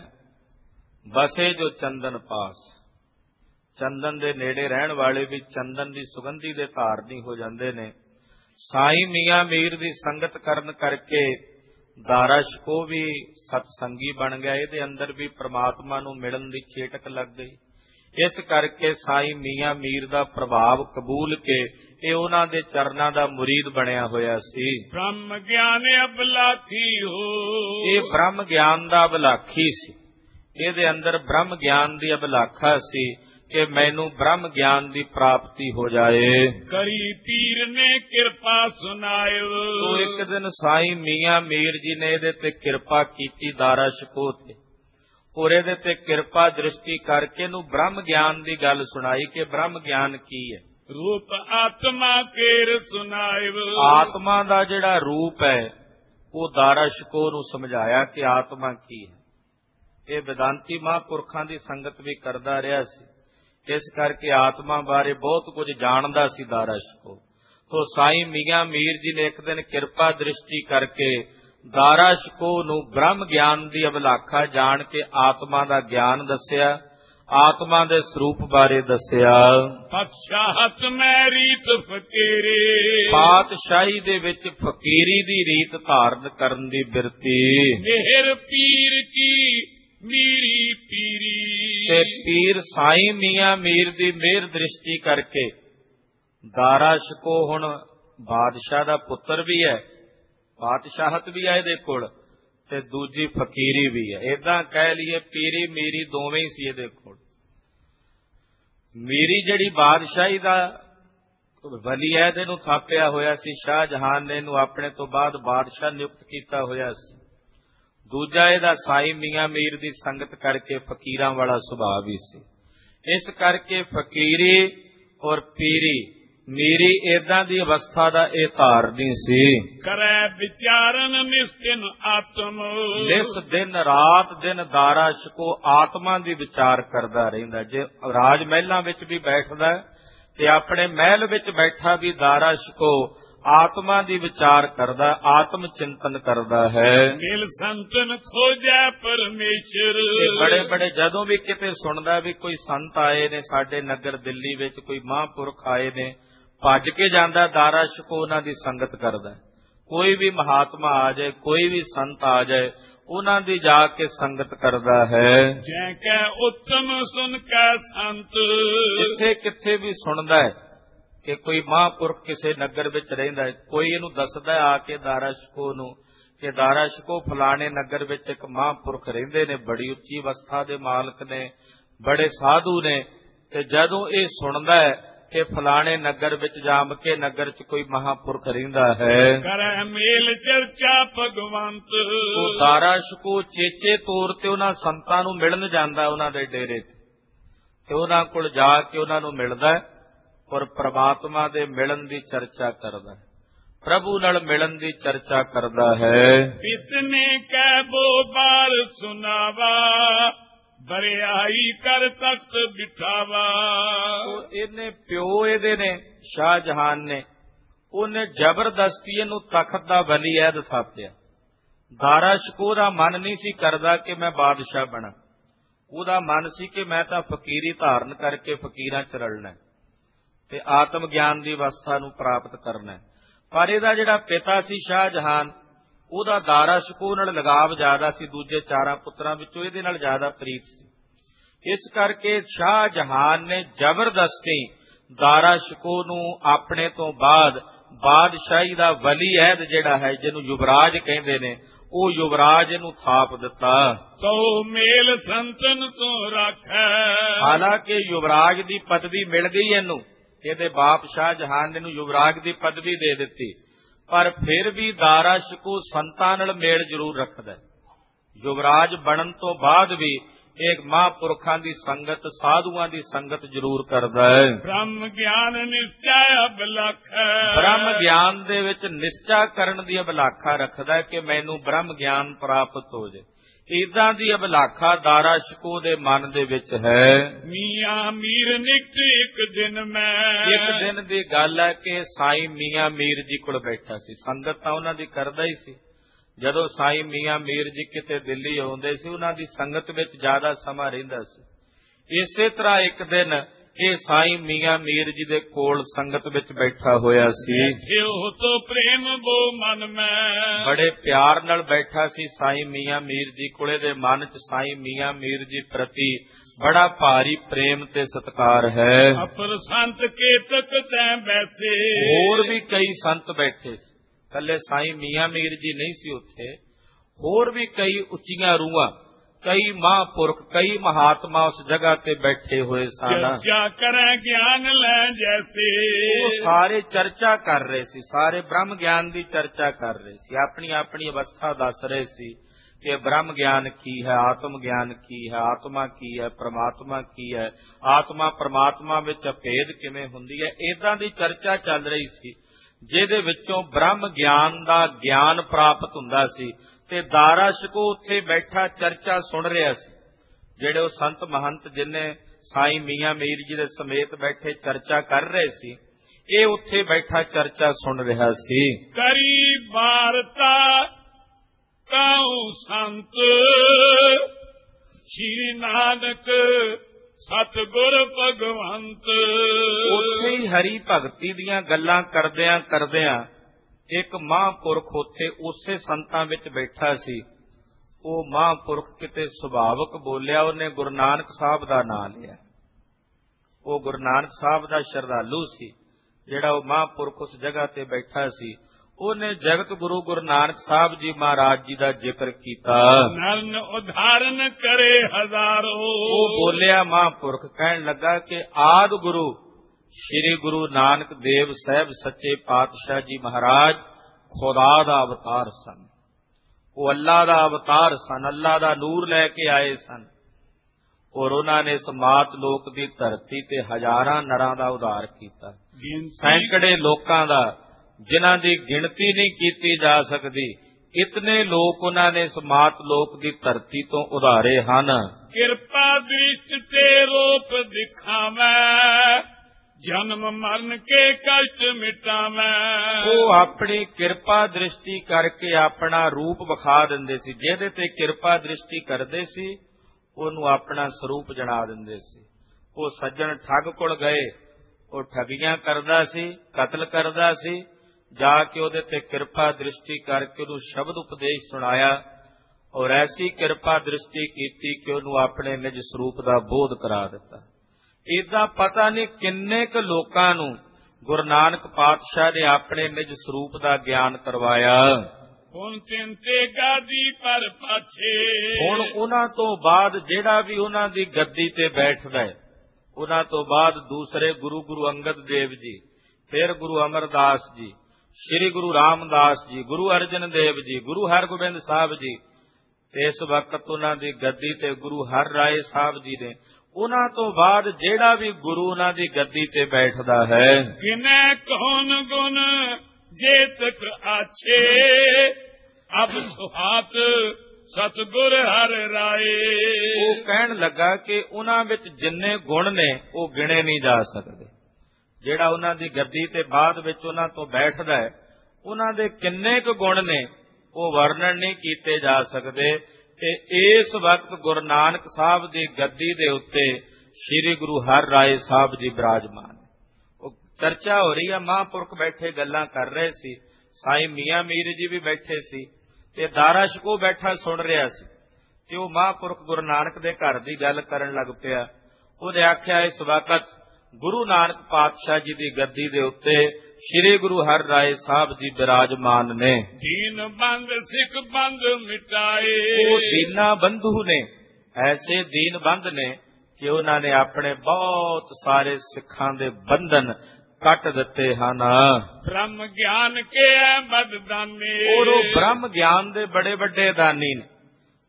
ਬਸੇ ਜੋ ਚੰਦਨ ਪਾਸ। ਚੰਦਨ ਦੇ ਨੇੜੇ ਰਹਿਣ ਵਾਲੇ ਵੀ ਚੰਦਨ ਦੀ ਸੁਗੰਧੀ ਦੇ ਧਾਰਨੀ ਹੋ ਜਾਂਦੇ ਨੇ। ਸਾਈਂ ਮੀਆਂ ਮੀਰ ਦੀ ਸੰਗਤ ਕਰਨ ਕਰਕੇ ਦਾਰਾ ਸ਼ਿਕੋਹ ਵੀ ਸਤਸੰਗੀ ਬਣ ਗਿਆ, ਇਹਦੇ ਅੰਦਰ ਵੀ ਪ੍ਰਮਾਤਮਾ ਨੂੰ ਮਿਲਣ ਦੀ ਚੇਟਕ ਲੱਗ ਗਈ। ਇਸ ਕਰਕੇ ਸਾਈਂ ਮੀਆਂ ਮੀਰ ਦਾ ਪ੍ਰਭਾਵ ਕਬੂਲ ਕੇ ਇਹ ਉਹਨਾਂ ਦੇ ਚਰਨਾਂ ਦਾ ਮੁਰੀਦ ਬਣਿਆ ਹੋਇਆ ਸੀ। ਬ੍ਰਹਮ ਗਿਆਨ ਅਬਲਾਖੀ ਹੋ, ਇਹ ਬ੍ਰਹਮ ਗਿਆਨ ਦਾ ਅਬਲਾਖੀ ਸੀ, ਇਹਦੇ ਅੰਦਰ ਬ੍ਰਹਮ ਗਿਆਨ ਦੀ ਅਬਲਾਖਾ ਸੀ ਕਿ ਮੈਨੂੰ ਬ੍ਰਹਮ ਗਿਆਨ ਦੀ ਪ੍ਰਾਪਤੀ ਹੋ ਜਾਏ। ਕਰੀ ਪੀਰ ਨੇ ਕਿਰਪਾ ਸੁਨਾਇਓ, ਤੋ ਇੱਕ ਦਿਨ ਸਾਈਂ ਮੀਆਂ ਮੀਰ ਜੀ ਨੇ ਇਹਦੇ ਤੇ ਕਿਰਪਾ ਕੀਤੀ ਦਾਰਾ ਸ਼ਿਕੋਹ ਤੇ, ਔਰ ਇਹਦੇ ਤੇ ਕਿਰਪਾ ਦ੍ਰਿਸ਼ਟੀ ਕਰਕੇ ਇਹਨੂੰ ਬ੍ਰਹਮ ਗਿਆਨ ਦੀ ਗੱਲ ਸੁਣਾਈ ਕਿ ਬ੍ਰਹਮ ਗਿਆਨ ਕੀ ਹੈ। ਰੂਪ ਆਤਮਾ ਕੇਰ ਸੁਨਾਇਓ, ਆਤਮਾ ਦਾ ਜਿਹੜਾ ਰੂਪ ਹੈ ਉਹ ਦਾਰਾ ਸ਼ਿਕੋਹ ਨੂੰ ਸਮਝਾਇਆ ਕਿ ਆਤਮਾ ਕੀ ਹੈ। ਇਹ ਵਿਦਾਂਤੀ ਮਹਾਂਪੁਰਖਾਂ ਦੀ ਸੰਗਤ ਵੀ ਕਰਦਾ ਰਿਹਾ ਸੀ, ਇਸ ਕਰਕੇ ਆਤਮਾ ਬਾਰੇ ਬਹੁਤ ਕੁਝ ਜਾਣਦਾ ਸੀ ਦਾਰਾ ਸ਼ਿਕੋਹ। ਤੋ ਸਾਈਂ ਮੀਆਂ ਮੀਰ ਜੀ ਨੇ ਇੱਕ ਦਿਨ ਕਿਰਪਾ ਦ੍ਰਿਸ਼ਟੀ ਕਰਕੇ ਦਾਰਾ ਸ਼ਿਕੋਹ ਨੂੰ ਬ੍ਰਹਮ ਗਿਆਨ ਦੀ ਅਬਲਾਖਾ ਜਾਣ ਕੇ ਆਤਮਾ ਦਾ ਗਿਆਨ ਦੱਸਿਆ, ਆਤਮਾ ਦੇ ਸਰੂਪ ਬਾਰੇ ਦੱਸਿਆ। ਪਾਤਸ਼ਾਹਤ ਮੈਂ ਰੀਤ ਫਕੀਰੀ, ਪਾਤਸ਼ਾਹੀ ਦੇ ਵਿੱਚ ਫਕੀਰੀ ਦੀ ਰੀਤ ਧਾਰਨ ਕਰਨ ਦੀ ਬਿਰਤੀ। ਮਿਹਰ ਪੀਰ ਕੀ ਮੀਰੀ ਪੀਰੀ, ਤੇ ਪੀਰ ਸਾਈਂ ਮੀਆਂ ਮੀਰ ਦੀ ਮਿਹਰ ਦ੍ਰਿਸ਼ਟੀ ਕਰਕੇ ਦਾਰਾ ਸ਼ਿਕੋਹ ਹੁਣ ਬਾਦਸ਼ਾਹ ਦਾ ਪੁੱਤਰ ਵੀ ਹੈ, ਬਾਦਸ਼ਾਹਤ ਵੀ ਹੈ ਇਹਦੇ ਕੋਲ, ਤੇ ਦੂਜੀ ਫਕੀਰੀ ਵੀ ਹੈ। ਏਦਾਂ ਕਹਿ ਲਈਏ ਪੀਰੀ ਮੀਰੀ ਦੋਵੇਂ ਹੀ ਸੀ ਇਹਦੇ ਕੋਲ। ਮੀਰੀ ਜਿਹੜੀ ਬਾਦਸ਼ਾਹੀ ਦਾ ਵਲੀਅਦ ਇਹਨੂੰ ਥਾਪਿਆ ਹੋਇਆ ਸੀ, ਸ਼ਾਹਜਹਾਨ ਨੇ ਇਹਨੂੰ ਆਪਣੇ ਤੋਂ ਬਾਅਦ ਬਾਦਸ਼ਾਹ ਨਿਯੁਕਤ ਕੀਤਾ ਹੋਇਆ ਸੀ। ਦੂਜਾ ਇਹਦਾ ਸਾਈਂ ਮੀਆਂ ਮੀਰ ਦੀ ਸੰਗਤ ਕਰਕੇ ਫਕੀਰਾਂ ਵਾਲਾ ਸੁਭਾਅ ਵੀ ਸੀ। ਇਸ ਕਰਕੇ ਫਕੀਰੀ ਔਰ ਪੀਰੀ ਮੀਰੀ ਏਦਾਂ ਦੀ ਅਵਸਥਾ ਦਾ ਇਹ ਧਾਰਨੀ ਸੀ। ਕਰੈ ਵਿਚਾਰਨ ਨਿਸਤਿਨ ਆਤਮ, ਇਸ ਦਿਨ ਰਾਤ ਦਿਨ ਦਾਰਾ ਸ਼ਿਕੋਹ ਆਤਮਾ ਦੀ ਵਿਚਾਰ ਕਰਦਾ ਰਹਿੰਦਾ। ਜੇ ਰਾਜ ਮਹਿਲਾਂ ਵਿੱਚ ਵੀ ਬੈਠਦਾ ਤੇ ਆਪਣੇ ਮਹਿਲ ਵਿੱਚ ਬੈਠਾ ਵੀ ਦਾਰਾ ਸ਼ਿਕੋਹ ਆਤਮਾ ਦੀ ਵਿਚਾਰ ਕਰਦਾ, ਆਤਮ ਚਿੰਤਨ ਕਰਦਾ ਹੈ। ਮਿਲ ਸੰਤਨ ਖੋਜੈ ਪਰਮੇਸ਼ਰ, ਬੜੇ ਬੜੇ ਜਦੋਂ ਵੀ ਕਿਤੇ ਸੁਣਦਾ ਵੀ ਕੋਈ ਸੰਤ ਆਏ ਨੇ ਸਾਡੇ ਨਗਰ ਦਿੱਲੀ ਵਿੱਚ, ਕੋਈ ਮਹਾਂਪੁਰਖ ਆਏ ਨੇ, ਭੱਜ ਕੇ ਜਾਂਦਾ ਦਾਰਾ ਸ਼ਿਕੋਹ ਉਹਨਾਂ ਦੀ ਸੰਗਤ ਕਰਦਾ। ਕੋਈ ਵੀ ਮਹਾਤਮਾ ਆ ਜਾਏ, ਕੋਈ ਵੀ ਸੰਤ ਆ ਜਾਏ, ਉਹਨਾਂ ਦੀ ਜਾ ਕੇ ਸੰਗਤ ਕਰਦਾ ਹੈ। ਜੈ ਕੈ ਉੱਤਮ ਸੁਨ ਕੈ ਸੰਤ, ਜਿੱਥੇ ਕਿੱਥੇ ਵੀ ਸੁਣਦਾ ਹੈ ਕਿ ਕੋਈ ਮਹਾਂਪੁਰਖ ਕਿਸੇ ਨਗਰ ਵਿੱਚ ਰਹਿੰਦਾ ਹੈ, ਕੋਈ ਇਹਨੂੰ ਦੱਸਦਾ ਆ ਕੇ ਦਾਰਾ ਸ਼ਿਕੋਹ ਨੂੰ ਕਿ ਦਾਰਾ ਸ਼ਿਕੋਹ ਫਲਾਣੇ ਨਗਰ ਵਿੱਚ ਇੱਕ ਮਹਾਂਪੁਰਖ ਰਹਿੰਦੇ ਨੇ, ਬੜੀ ਉੱਚੀ ਅਵਸਥਾ ਦੇ ਮਾਲਕ ਨੇ, ਬੜੇ ਸਾਧੂ ਨੇ। ਤੇ ਜਦੋਂ ਇਹ ਸੁਣਦਾ ਹੈ ਕਿ ਫਲਾਣੇ ਨਗਰ ਵਿੱਚ ਜਾਮ ਕੇ ਨਗਰ 'ਚ ਕੋਈ ਮਹਾਂਪੁਰਖ ਰਹਿੰਦਾ ਹੈ, ਕਰੈ ਮੇਲ ਚਰਚਾ ਭਗਵੰਤ, ਉਹ ਦਾਰਾ ਸ਼ਿਕੋਹ ਚੇਚੇ ਤੌਰ ਤੇ ਉਹਨਾਂ ਸੰਤਾਂ ਨੂੰ ਮਿਲਣ ਜਾਂਦਾ ਉਹਨਾਂ ਦੇ ਡੇਰੇ ਤੇ ਉਹਨਾਂ ਕੋਲ ਜਾ ਕੇ ਉਹਨਾਂ ਨੂੰ ਮਿਲਦਾ ਔਰ ਪ੍ਰਮਾਤਮਾ ਦੇ ਮਿਲਣ ਦੀ ਚਰਚਾ ਕਰਦਾ, ਪ੍ਰਭੂ ਨਾਲ ਮਿਲਣ ਦੀ ਚਰਚਾ ਕਰਦਾ ਹੈ। ਇਤਨੇ ਕੈ ਬੋ ਬਾਰ ਸੁਨਾਵਾ, ਬਰਿਆਈ ਕਰ ਤਖਤ ਬਿਠਾਵਾ। ਇਹਨੇ ਪਿਓ ਇਹਦੇ ਨੇ ਸ਼ਾਹਜਹਾਨ ਨੇ, ਉਹਨੇ ਜ਼ਬਰਦਸਤੀ ਇਹਨੂੰ ਤਖਤ ਦਾ ਵਲੀਅਦ ਥਾਪਿਆ। ਦਾਰਾ ਸ਼ਿਕੋਹ ਦਾ ਮਨ ਨਹੀਂ ਸੀ ਕਰਦਾ ਕਿ ਮੈਂ ਬਾਦਸ਼ਾਹ ਬਣਾ, ਉਹਦਾ ਮਨ ਸੀ ਕਿ ਮੈਂ ਤਾਂ ਫਕੀਰੀ ਧਾਰਨ ਕਰਕੇ ਫਕੀਰਾਂ 'ਚ ਰਲਣਾ ਤੇ ਆਤਮ ਗਿਆਨ ਦੀ ਅਵਸਥਾ ਨੂੰ ਪ੍ਰਾਪਤ ਕਰਨਾ। ਪਰ ਇਹਦਾ ਜਿਹੜਾ ਪਿਤਾ ਸੀ ਸ਼ਾਹਜਹਾਨ, ਉਹਦਾ ਦਾਰਾ ਸ਼ਿਕੋਹ ਨਾਲ ਲਗਾਵ ਜ਼ਿਆਦਾ ਸੀ, ਦੂਜੇ ਚਾਰਾਂ ਪੁੱਤਰਾਂ ਵਿੱਚੋਂ ਇਹਦੇ ਨਾਲ ਜ਼ਿਆਦਾ ਪ੍ਰੀਤ ਸੀ। ਇਸ ਕਰਕੇ ਸ਼ਾਹਜਹਾਨ ਨੇ ਜ਼ਬਰਦਸਤੀ ਦਾਰਾ ਸ਼ਿਕੋਹ ਨੂੰ ਆਪਣੇ ਤੋਂ ਬਾਅਦ ਬਾਦਸ਼ਾਹੀ ਦਾ ਵਲੀਅਦ ਜਿਹੜਾ ਹੈ, ਜਿਹਨੂੰ ਯੁਵਰਾਜ ਕਹਿੰਦੇ ਨੇ, ਉਹ ਯੁਵਰਾਜ ਇਹਨੂੰ ਥਾਪ ਦਿੱਤਾ। ਤੋ ਮੇਲ ਸੰਤਨ ਤੋਂ ਰੱਖੈ, ਹਾਲਾਂਕਿ ਯੁਵਰਾਜ ਦੀ ਪਦਵੀ ਮਿਲ ਗਈ ਇਹਨੂੰ, ਇਹਦੇ ਬਾਪ ਸ਼ਾਹਜਹਾਨ ਨੇ ਇਹਨੂੰ ਯੁਵਰਾਜ ਦੀ ਪਦਵੀ ਦੇ ਦਿੱਤੀ, ਪਰ ਫਿਰ ਵੀ ਦਾਰਾ ਸ਼ਿਕੋਹ ਸੰਤਾਂ ਨਾਲ ਮੇਲ ਜ਼ਰੂਰ ਰੱਖਦਾ। ਯੁਵਰਾਜ ਬਣਨ ਤੋਂ ਬਾਅਦ ਵੀ ਇਹ ਮਹਾਂਪੁਰਖਾਂ ਦੀ ਸੰਗਤ, ਸਾਧੂਆਂ ਦੀ ਸੰਗਤ ਜ਼ਰੂਰ ਕਰਦਾ ਹੈ। ਬ੍ਰਹਮ ਗਿਆਨ ਨਿਸ਼ਚੈ ਅਬਲਖ, ਬ੍ਰਹਮ ਗਿਆਨ ਦੇ ਵਿੱਚ ਨਿਸ਼ਚਾ ਕਰਨ ਦੀ ਅਭਿਲਾਖਾ ਰੱਖਦਾ ਹੈ ਕਿ ਮੈਨੂੰ ਬ੍ਰਹਮ ਗਿਆਨ ਪ੍ਰਾਪਤ ਹੋ ਜਾਏ। ਏਦਾਂ ਦੀ ਅਭਿਲਾਖਾ ਦਾਰਾ ਸ਼ਿਕੋਹ ਦੇ ਮਨ ਦੇ ਵਿੱਚ ਹੈ। ਮੀਆਂ ਮੀਰ ਨਿਕਟ ਇੱਕ ਦਿਨ ਮੈਂ, ਇੱਕ ਦਿਨ ਦੀ ਗੱਲ ਹੈ ਕਿ ਸਾਈਂ ਮੀਆਂ ਮੀਰ ਜੀ ਕੋਲ ਬੈਠਾ ਸੀ। ਸੰਗਤ ਤਾਂ ਉਹਨਾਂ ਦੀ ਕਰਦਾ ਹੀ ਸੀ। ਜਦੋਂ ਸਾਈਂ ਮੀਆਂ ਮੀਰ ਜੀ ਕਿਤੇ ਦਿੱਲੀ ਆਉਂਦੇ ਸੀ, ਉਹਨਾਂ ਦੀ ਸੰਗਤ ਵਿੱਚ ਜ਼ਿਆਦਾ ਸਮਾਂ ਰਹਿੰਦਾ ਸੀ। ਇਸੇ ਤਰ੍ਹਾਂ ਇੱਕ ਦਿਨ ਇਹ ਸਾਈਂ ਮੀਆਂ ਮੀਰ ਜੀ ਦੇ ਕੋਲ ਸੰਗਤ ਵਿੱਚ ਬੈਠਾ ਹੋਇਆ ਸੀ। ਤੋ ਪ੍ਰੇਮ ਬੋ ਮਨ ਮੈਂ, ਬੜੇ ਪਿਆਰ ਨਾਲ ਬੈਠਾ ਸੀ ਸਾਈਂ ਮੀਆਂ ਮੀਰ ਜੀ ਕੋਲੇ। ਦੇ ਮਨ 'ਚ ਸਾਈਂ ਮੀਆਂ ਮੀਰ ਜੀ ਪ੍ਰਤੀ ਬੜਾ ਭਾਰੀ ਪ੍ਰੇਮ ਤੇ ਸਤਿਕਾਰ ਹੈ। ਅਪਰ ਸੰਤ ਕੇਤਕ ਤੈ ਬੈਠੇ, ਹੋਰ ਵੀ ਕਈ ਸੰਤ ਬੈਠੇ ਸੀ, ਕੱਲੇ ਸਾਈਂ ਮੀਆਂ ਮੀਰ ਜੀ ਨਹੀਂ ਸੀ ਉੱਥੇ। ਹੋਰ ਵੀ ਕਈ ਉੱਚੀਆਂ ਰੂਹਾਂ, ਕਈ ਮਹਾਂਪੁਰਖ, ਕਈ ਮਹਾਤਮਾ ਉਸ ਜਗ੍ਹਾ ਤੇ ਬੈਠੇ ਹੋਏ ਸਨ। ਚਰਚਾ ਕਰੇ ਗਿਆਨ ਲੈ ਜੈਸੇ, ਉਹ ਸਾਰੇ ਚਰਚਾ ਕਰ ਰਹੇ ਸੀ, ਸਾਰੇ ਬ੍ਰਹਮ ਗਿਆਨ ਦੀ ਚਰਚਾ ਕਰ ਰਹੇ ਸੀ। ਆਪਣੀ ਆਪਣੀ ਅਵਸਥਾ ਦੱਸ ਰਹੇ ਸੀ ਕਿ ਬ੍ਰਹਮ ਗਿਆਨ ਕੀ ਹੈ, ਆਤਮ ਗਿਆਨ ਕੀ ਹੈ, ਆਤਮਾ ਕੀ ਹੈ, ਪ੍ਰਮਾਤਮਾ ਕੀ ਹੈ, ਆਤਮਾ ਪ੍ਰਮਾਤਮਾ ਵਿੱਚ ਅਭੇਦ ਕਿਵੇਂ ਹੁੰਦੀ ਹੈ। ਏਦਾਂ ਦੀ ਚਰਚਾ ਚੱਲ ਰਹੀ ਸੀ, ਜਿਹਦੇ ਵਿੱਚੋਂ ਬ੍ਰਹਮ ਗਿਆਨ ਦਾ ਗਿਆਨ ਪ੍ਰਾਪਤ ਹੁੰਦਾ ਸੀ। ਤੇ ਦਾਰਾ ਸ਼ਿਕੋਹ ਉੱਥੇ ਬੈਠਾ ਚਰਚਾ ਸੁਣ ਰਿਹਾ ਸੀ। ਜਿਹੜੇ ਉਹ ਸੰਤ ਮਹੰਤ ਜਿਨ੍ਹਾਂ ਸਾਈਂ ਮੀਆਂ ਮੀਰ ਜੀ ਦੇ ਸਮੇਤ ਬੈਠੇ ਚਰਚਾ ਕਰ ਰਹੇ ਸੀ, ਇਹ ਉੱਥੇ ਬੈਠਾ ਚਰਚਾ ਸੁਣ ਰਿਹਾ ਸੀ। ਕਰੀ ਵਾਰਤਾ ਕਾਉ ਸੰਤ, ਸ਼੍ਰੀ ਨਾਨਕ ਸਤਿਗੁਰ ਭਗਵੰਤ। ਉੱਥੇ ਹੀ ਹਰੀ ਭਗਤੀ ਦੀਆਂ ਗੱਲਾਂ ਕਰਦਿਆਂ ਕਰਦਿਆਂ ਇੱਕ ਮਹਾਂਪੁਰਖ ਉੱਥੇ ਉਸੇ ਸੰਤਾਂ ਵਿੱਚ ਬੈਠਾ ਸੀ। ਉਹ ਮਹਾਂਪੁਰਖ ਕਿਤੇ ਸੁਭਾਵਕ ਬੋਲਿਆ, ਉਹਨੇ ਗੁਰੂ ਨਾਨਕ ਸਾਹਿਬ ਦਾ ਨਾਮ ਲਿਆ। ਉਹ ਗੁਰੂ ਨਾਨਕ ਸਾਹਿਬ ਦਾ ਸ਼ਰਧਾਲੂ ਸੀ, ਜਿਹੜਾ ਉਹ ਮਹਾਂਪੁਰਖ ਉਸ ਜਗ੍ਹਾ ਤੇ ਬੈਠਾ ਸੀ। ਉਹਨੇ ਜਗਤ ਗੁਰੂ ਗੁਰੂ ਨਾਨਕ ਸਾਹਿਬ ਜੀ ਮਹਾਰਾਜ ਜੀ ਦਾ ਜ਼ਿਕਰ ਕੀਤਾ। ਨਰਨ ਉਧਾਰਨ ਕਰੇ ਹਜ਼ਾਰੋ, ਉਹ ਬੋਲਿਆ ਮਹਾਂਪੁਰਖ, ਕਹਿਣ ਲੱਗਾ ਕਿ ਆਦਿ ਗੁਰੂ ਸ਼੍ਰੀ ਗੁਰੂ ਨਾਨਕ ਦੇਵ ਸਾਹਿਬ ਸੱਚੇ ਪਾਤਸ਼ਾਹ ਜੀ ਮਹਾਰਾਜ ਖੁਦਾ ਦਾ ਅਵਤਾਰ ਸਨ। ਉਹ ਅੱਲਾ ਦਾ ਅਵਤਾਰ ਸਨ, ਅੱਲਾ ਦਾ ਨੂਰ ਲੈ ਕੇ ਆਏ ਸਨ। ਔਰ ਉਹਨਾਂ ਨੇ ਇਸ ਮਾਤ ਲੋਕ ਦੀ ਧਰਤੀ ਤੇ ਹਜ਼ਾਰਾਂ ਨਰਾਂ ਦਾ ਉਧਾਰ ਕੀਤਾ, ਸੈਂਕੜੇ ਲੋਕਾਂ ਦਾ, ਜਿਨ੍ਹਾਂ ਦੀ ਗਿਣਤੀ ਨਹੀਂ ਕੀਤੀ ਜਾ ਸਕਦੀ। ਇਤਨੇ ਲੋਕ ਉਹਨਾਂ ਨੇ ਇਸ ਮਾਤ ਲੋਕ ਦੀ ਧਰਤੀ ਤੋਂ ਉਧਾਰੇ ਹਨ। ਕਿਰਪਾ ਦ੍ਰਿਸ਼ਟ ਤੇ ਰੂਪ ਦਿਖਾਵੈ, ਜਨਮ ਮਰਨ ਕੇ ਕਸ਼ਟ ਮਿਟਾਵੈ। ਉਹ ਆਪਣੀ ਕਿਰਪਾ ਦ੍ਰਿਸ਼ਟੀ ਕਰਕੇ ਆਪਣਾ ਰੂਪ ਵਿਖਾ ਦਿੰਦੇ ਸੀ। ਜਿਹਦੇ ਤੇ ਕਿਰਪਾ ਦ੍ਰਿਸ਼ਟੀ ਕਰਦੇ ਸੀ, ਉਹਨੂੰ ਆਪਣਾ ਸਰੂਪ ਜਣਾ ਦਿੰਦੇ ਸੀ। ਉਹ ਸੱਜਣ ਠੱਗ ਕੋਲ ਗਏ, ਉਹ ਠੱਗੀਆਂ ਕਰਦਾ ਸੀ, ਕਤਲ ਕਰਦਾ ਸੀ। ਜਾ ਕੇ ਉਹਦੇ ਤੇ ਕਿਰਪਾ ਦ੍ਰਿਸ਼ਟੀ ਕਰਕੇ ਉਹਨੂੰ ਸ਼ਬਦ ਉਪਦੇਸ਼ ਸੁਣਾਇਆ, ਔਰ ਐਸੀ ਕਿਰਪਾ ਦ੍ਰਿਸ਼ਟੀ ਕੀਤੀ ਕਿ ਉਹਨੂੰ ਆਪਣੇ ਨਿਜ ਸਰੂਪ ਦਾ ਬੋਧ ਕਰਾ ਦਿੱਤਾ। ਏਦਾਂ ਪਤਾ ਨਹੀਂ ਕਿੰਨੇ ਕੁ ਲੋਕਾਂ ਨੂੰ ਗੁਰੂ ਨਾਨਕ ਪਾਤਸ਼ਾਹ ਨੇ ਆਪਣੇ ਨਿਜ ਸਰੂਪ ਦਾ ਗਿਆਨ ਕਰਵਾਇਆ। ਹੁਣ ਚਿੰਤੇ ਗਾਦੀ ਪਰ ਪਾਛੇ, ਹੁਣ ਉਹਨਾਂ ਤੋਂ ਬਾਅਦ ਜਿਹੜਾ ਵੀ ਉਹਨਾਂ ਦੀ ਗੱਦੀ ਤੇ ਬੈਠਦਾ ਹੈ, ਉਹਨਾਂ ਤੋਂ ਬਾਅਦ ਦੂਸਰੇ ਗੁਰੂ ਅੰਗਦ ਦੇਵ ਜੀ, ਫਿਰ ਗੁਰੂ ਅਮਰਦਾਸ ਜੀ, ਸ੍ਰੀ ਗੁਰੂ ਰਾਮਦਾਸ ਜੀ, ਗੁਰੂ ਅਰਜਨ ਦੇਵ ਜੀ, ਗੁਰੂ ਹਰਗੋਬਿੰਦ ਸਾਹਿਬ ਜੀ, ਤੇ ਇਸ ਵਕਤ ਉਹਨਾਂ ਦੀ ਗੱਦੀ ਤੇ ਗੁਰੂ ਹਰ ਰਾਏ ਸਾਹਿਬ ਜੀ ਨੇ। ਉਹਨਾਂ ਤੋਂ ਬਾਅਦ ਜਿਹੜਾ ਵੀ ਗੁਰੂ ਉਹਨਾਂ ਦੀ ਗੱਦੀ ਤੇ ਬੈਠਦਾ ਹੈ, ਕਿਨੈ ਕੌਣ ਗੁਣ ਜੇ ਤਕ ਆਛੇ, ਅਬ ਸੁਹਾਤ ਸਤਿਗੁਰ ਹਰ ਰਾਏ। ਉਹ ਕਹਿਣ ਲੱਗਾ ਕਿ ਉਹਨਾਂ ਵਿੱਚ ਜਿੰਨੇ ਗੁਣ ਨੇ ਉਹ ਗਿਣੇ ਨਹੀਂ ਜਾ ਸਕਦੇ। ਜਿਹੜਾ ਉਹਨਾਂ ਦੀ ਗੱਦੀ ਤੇ ਬਾਅਦ ਵਿੱਚ ਉਹਨਾਂ ਤੋਂ ਬੈਠਦਾ ਹੈ, ਉਹਨਾਂ ਦੇ ਕਿੰਨੇ ਕੁ ਗੁਣ ਨੇ ਉਹ ਵਰਣਨ ਨਹੀਂ ਕੀਤੇ ਜਾ ਸਕਦੇ। ਤੇ ਇਸ ਵਕਤ ਗੁਰੂ ਨਾਨਕ ਸਾਹਿਬ ਦੀ ਗੱਦੀ ਦੇ ਉੱਤੇ ਸ੍ਰੀ ਗੁਰੂ ਹਰ ਰਾਏ ਸਾਹਿਬ ਜੀ ਬਿਰਾਜਮਾਨ। ਉਹ ਚਰਚਾ ਹੋ ਰਹੀ ਹੈ, ਮਹਾਂਪੁਰਖ ਬੈਠੇ ਗੱਲਾਂ ਕਰ ਰਹੇ ਸੀ, ਸਾਈਂ ਮੀਆਂ ਮੀਰ ਜੀ ਵੀ ਬੈਠੇ ਸੀ, ਤੇ ਦਾਰਾ ਸ਼ਿਕੋਹ ਬੈਠਾ ਸੁਣ ਰਿਹਾ ਸੀ। ਤੇ ਉਹ ਮਹਾਂਪੁਰਖ ਗੁਰੂ ਨਾਨਕ ਦੇ ਘਰ ਦੀ ਗੱਲ ਕਰਨ ਲੱਗ ਪਿਆ। ਉਹਨੇ ਆਖਿਆ, ਇਸ ਵਕਤ ਗੁਰੂ ਨਾਨਕ ਪਾਤਸ਼ਾਹ ਜੀ ਦੀ ਗੱਦੀ ਦੇ ਉੱਤੇ ਸ੍ਰੀ ਗੁਰੂ ਹਰ ਰਾਏ ਸਾਹਿਬ ਜੀ ਬਿਰਾਜਮਾਨ ਨੇ। ਦੀਨ ਬੰਦ ਸਿੱਖ ਬੰਦ ਮਿਟਾਏ। ਉਹ ਦੀਨਾ ਬੰਧੂ ਨੇ, ਐਸੇ ਦੀਨ ਬੰਦ ਨੇ ਕਿ ਉਹਨਾਂ ਨੇ ਆਪਣੇ ਬਹੁਤ ਸਾਰੇ ਸਿੱਖਾਂ ਦੇ ਬੰਧਨ ਕੱਟ ਦਿੱਤੇ ਹਨ। ਬ੍ਰਹਮ ਗਿਆਨ ਕੇ ਮਦਦਾਨੇ। ਔਰ ਉਹ ਬ੍ਰਹਮ ਗਿਆਨ ਦੇ ਬੜੇ ਵੱਡੇ ਦਾਨੀ ਨੇ।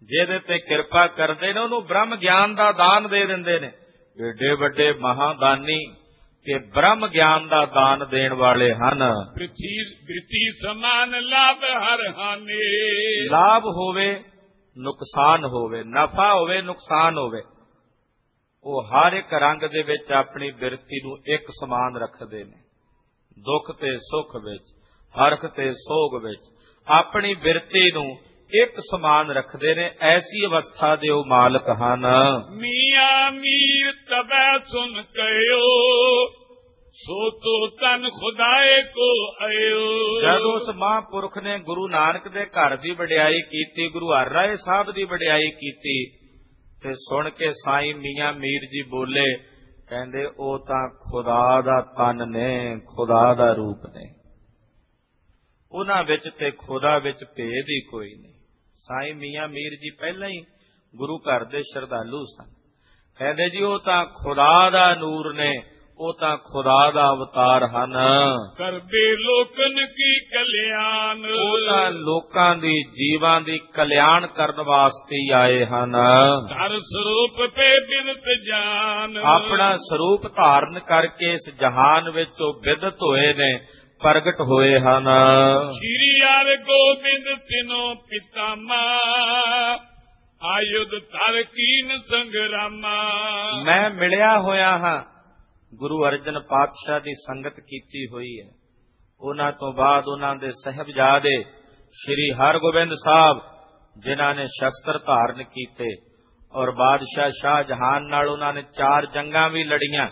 ਜਿਹਦੇ ਤੇ ਕਿਰਪਾ ਕਰਦੇ ਨੇ ਉਹਨੂੰ ਬ੍ਰਹਮ ਗਿਆਨ ਦਾ ਦਾਨ ਦੇ ਦਿੰਦੇ ਨੇ। ਏਡੇ ਵੱਡੇ ਮਹਾਦਾਨੀ ਕਿ ਬ੍ਰਹਮ ਗਿਆਨ ਦਾ ਦਾਨ ਦੇਣ ਵਾਲੇ ਹਨ। ਬ੍ਰਿਤੀ ਸਮਾਨ ਲਾਭ ਹਰ ਹਾਨੇ, ਲਾਭ ਹੋਵੇ ਨੁਕਸਾਨ ਹੋਵੇ, ਨਫਾ ਹੋਵੇ ਨੁਕਸਾਨ ਹੋਵੇ, ਉਹ ਹਰ ਇੱਕ ਰੰਗ ਦੇ ਵਿੱਚ ਆਪਣੀ ਬਿਰਤੀ ਨੂੰ ਇੱਕ ਸਮਾਨ ਰੱਖਦੇ ਨੇ। ਦੁੱਖ ਤੇ ਸੁੱਖ ਵਿੱਚ, ਹਰਖ ਤੇ ਸੋਗ ਵਿੱਚ ਆਪਣੀ ਬਿਰਤੀ ਨੂੰ ਇੱਕ ਸਮਾਨ ਰੱਖਦੇ ਨੇ। ਐਸੀ ਅਵਸਥਾ ਦੇ ਉਹ ਮਾਲਕ ਹਨ। ਮੀਆਂ ਮੀਰ ਤਬੈ ਸੁਨ ਕਹਿਓ, ਸੋ ਤੋ ਤਨ ਖੁਦਾਏ ਕੋ ਆਇਓ। ਜਦ ਉਸ ਮਹਾਂਪੁਰਖ ਨੇ ਗੁਰੂ ਨਾਨਕ ਦੇ ਘਰ ਦੀ ਵਡਿਆਈ ਕੀਤੀ, ਗੁਰੂ ਹਰ ਰਾਏ ਸਾਹਿਬ ਦੀ ਵਡਿਆਈ ਕੀਤੀ, ਤੇ ਸੁਣ ਕੇ ਸਾਈਂ ਮੀਆਂ ਮੀਰ ਜੀ ਬੋਲੇ, ਕਹਿੰਦੇ ਉਹ ਤਾਂ ਖੁਦਾ ਦਾ ਤਨ ਨੇ, ਖੁਦਾ ਦਾ ਰੂਪ ਨੇ, ਉਹਨਾਂ ਵਿੱਚ ਤੇ ਖੁਦਾ ਵਿੱਚ ਭੇਦ ਹੀ ਕੋਈ ਨਹੀਂ। ਸਾਈਂ ਮੀਆਂ ਮੀਰ ਜੀ ਪਹਿਲਾਂ ਹੀ ਗੁਰੂ ਘਰ ਦੇ ਸ਼ਰਧਾਲੂ ਸਨ। ਕਹਿੰਦੇ ਜੀ ਉਹ ਤਾਂ ਖੁਦਾ ਦਾ ਨੂਰ ਨੇ, ਉਹ ਤਾਂ ਖੁਦਾ ਦਾ ਅਵਤਾਰ ਹਨ। ਕਰਬੇ ਲੋਕਨ ਕੀ ਕਲਿਆਣ, ਉਹ ਤਾਂ ਲੋਕਾਂ ਦੀ, ਜੀਵਾਂ ਦੀ ਕਲਿਆਣ ਕਰਨ ਵਾਸਤੇ ਹੀ ਆਏ ਹਨ। ਧਰ ਸਰੂਪ ਤੇ ਬਿਦਤ ਜਾਨ, ਆਪਣਾ ਸਰੂਪ ਧਾਰਨ ਕਰਕੇ ਇਸ ਜਹਾਨ ਵਿੱਚ ਉਹ ਬਿਦਤ ਹੋਏ ਨੇ, ਪ੍ਰਗਟ ਹੋਏ ਹਨ। ਸ਼੍ਰੀ ਹਰਿ ਗੋਬਿੰਦ ਤਿਨੋ ਪਿਤਾਮਾ, ਆਯੁਧ ਧਰ ਕੀਨ ਸੰਗਰਾਮਾ। ਮੈਂ ਮਿਲਿਆ ਹੋਇਆ ਹਾਂ, ਗੁਰੂ ਅਰਜਨ ਪਾਤਸ਼ਾਹ ਦੀ ਸੰਗਤ ਕੀਤੀ ਹੋਈ ਹੈ। ਉਹਨਾਂ ਤੋਂ ਬਾਅਦ ਉਹਨਾਂ ਦੇ ਸਾਹਿਬਜ਼ਾਦੇ ਸ਼੍ਰੀ ਹਰਗੋਬਿੰਦ ਸਾਹਿਬ, ਜਿਨ੍ਹਾਂ ਨੇ ਸ਼ਸਤਰ ਧਾਰਨ ਕੀਤੇ, ਔਰ ਬਾਦਸ਼ਾਹ ਸ਼ਾਹਜਹਾਨ ਨਾਲ ਉਹਨਾਂ ਨੇ 4 ਜੰਗਾਂ ਵੀ ਲੜੀਆਂ,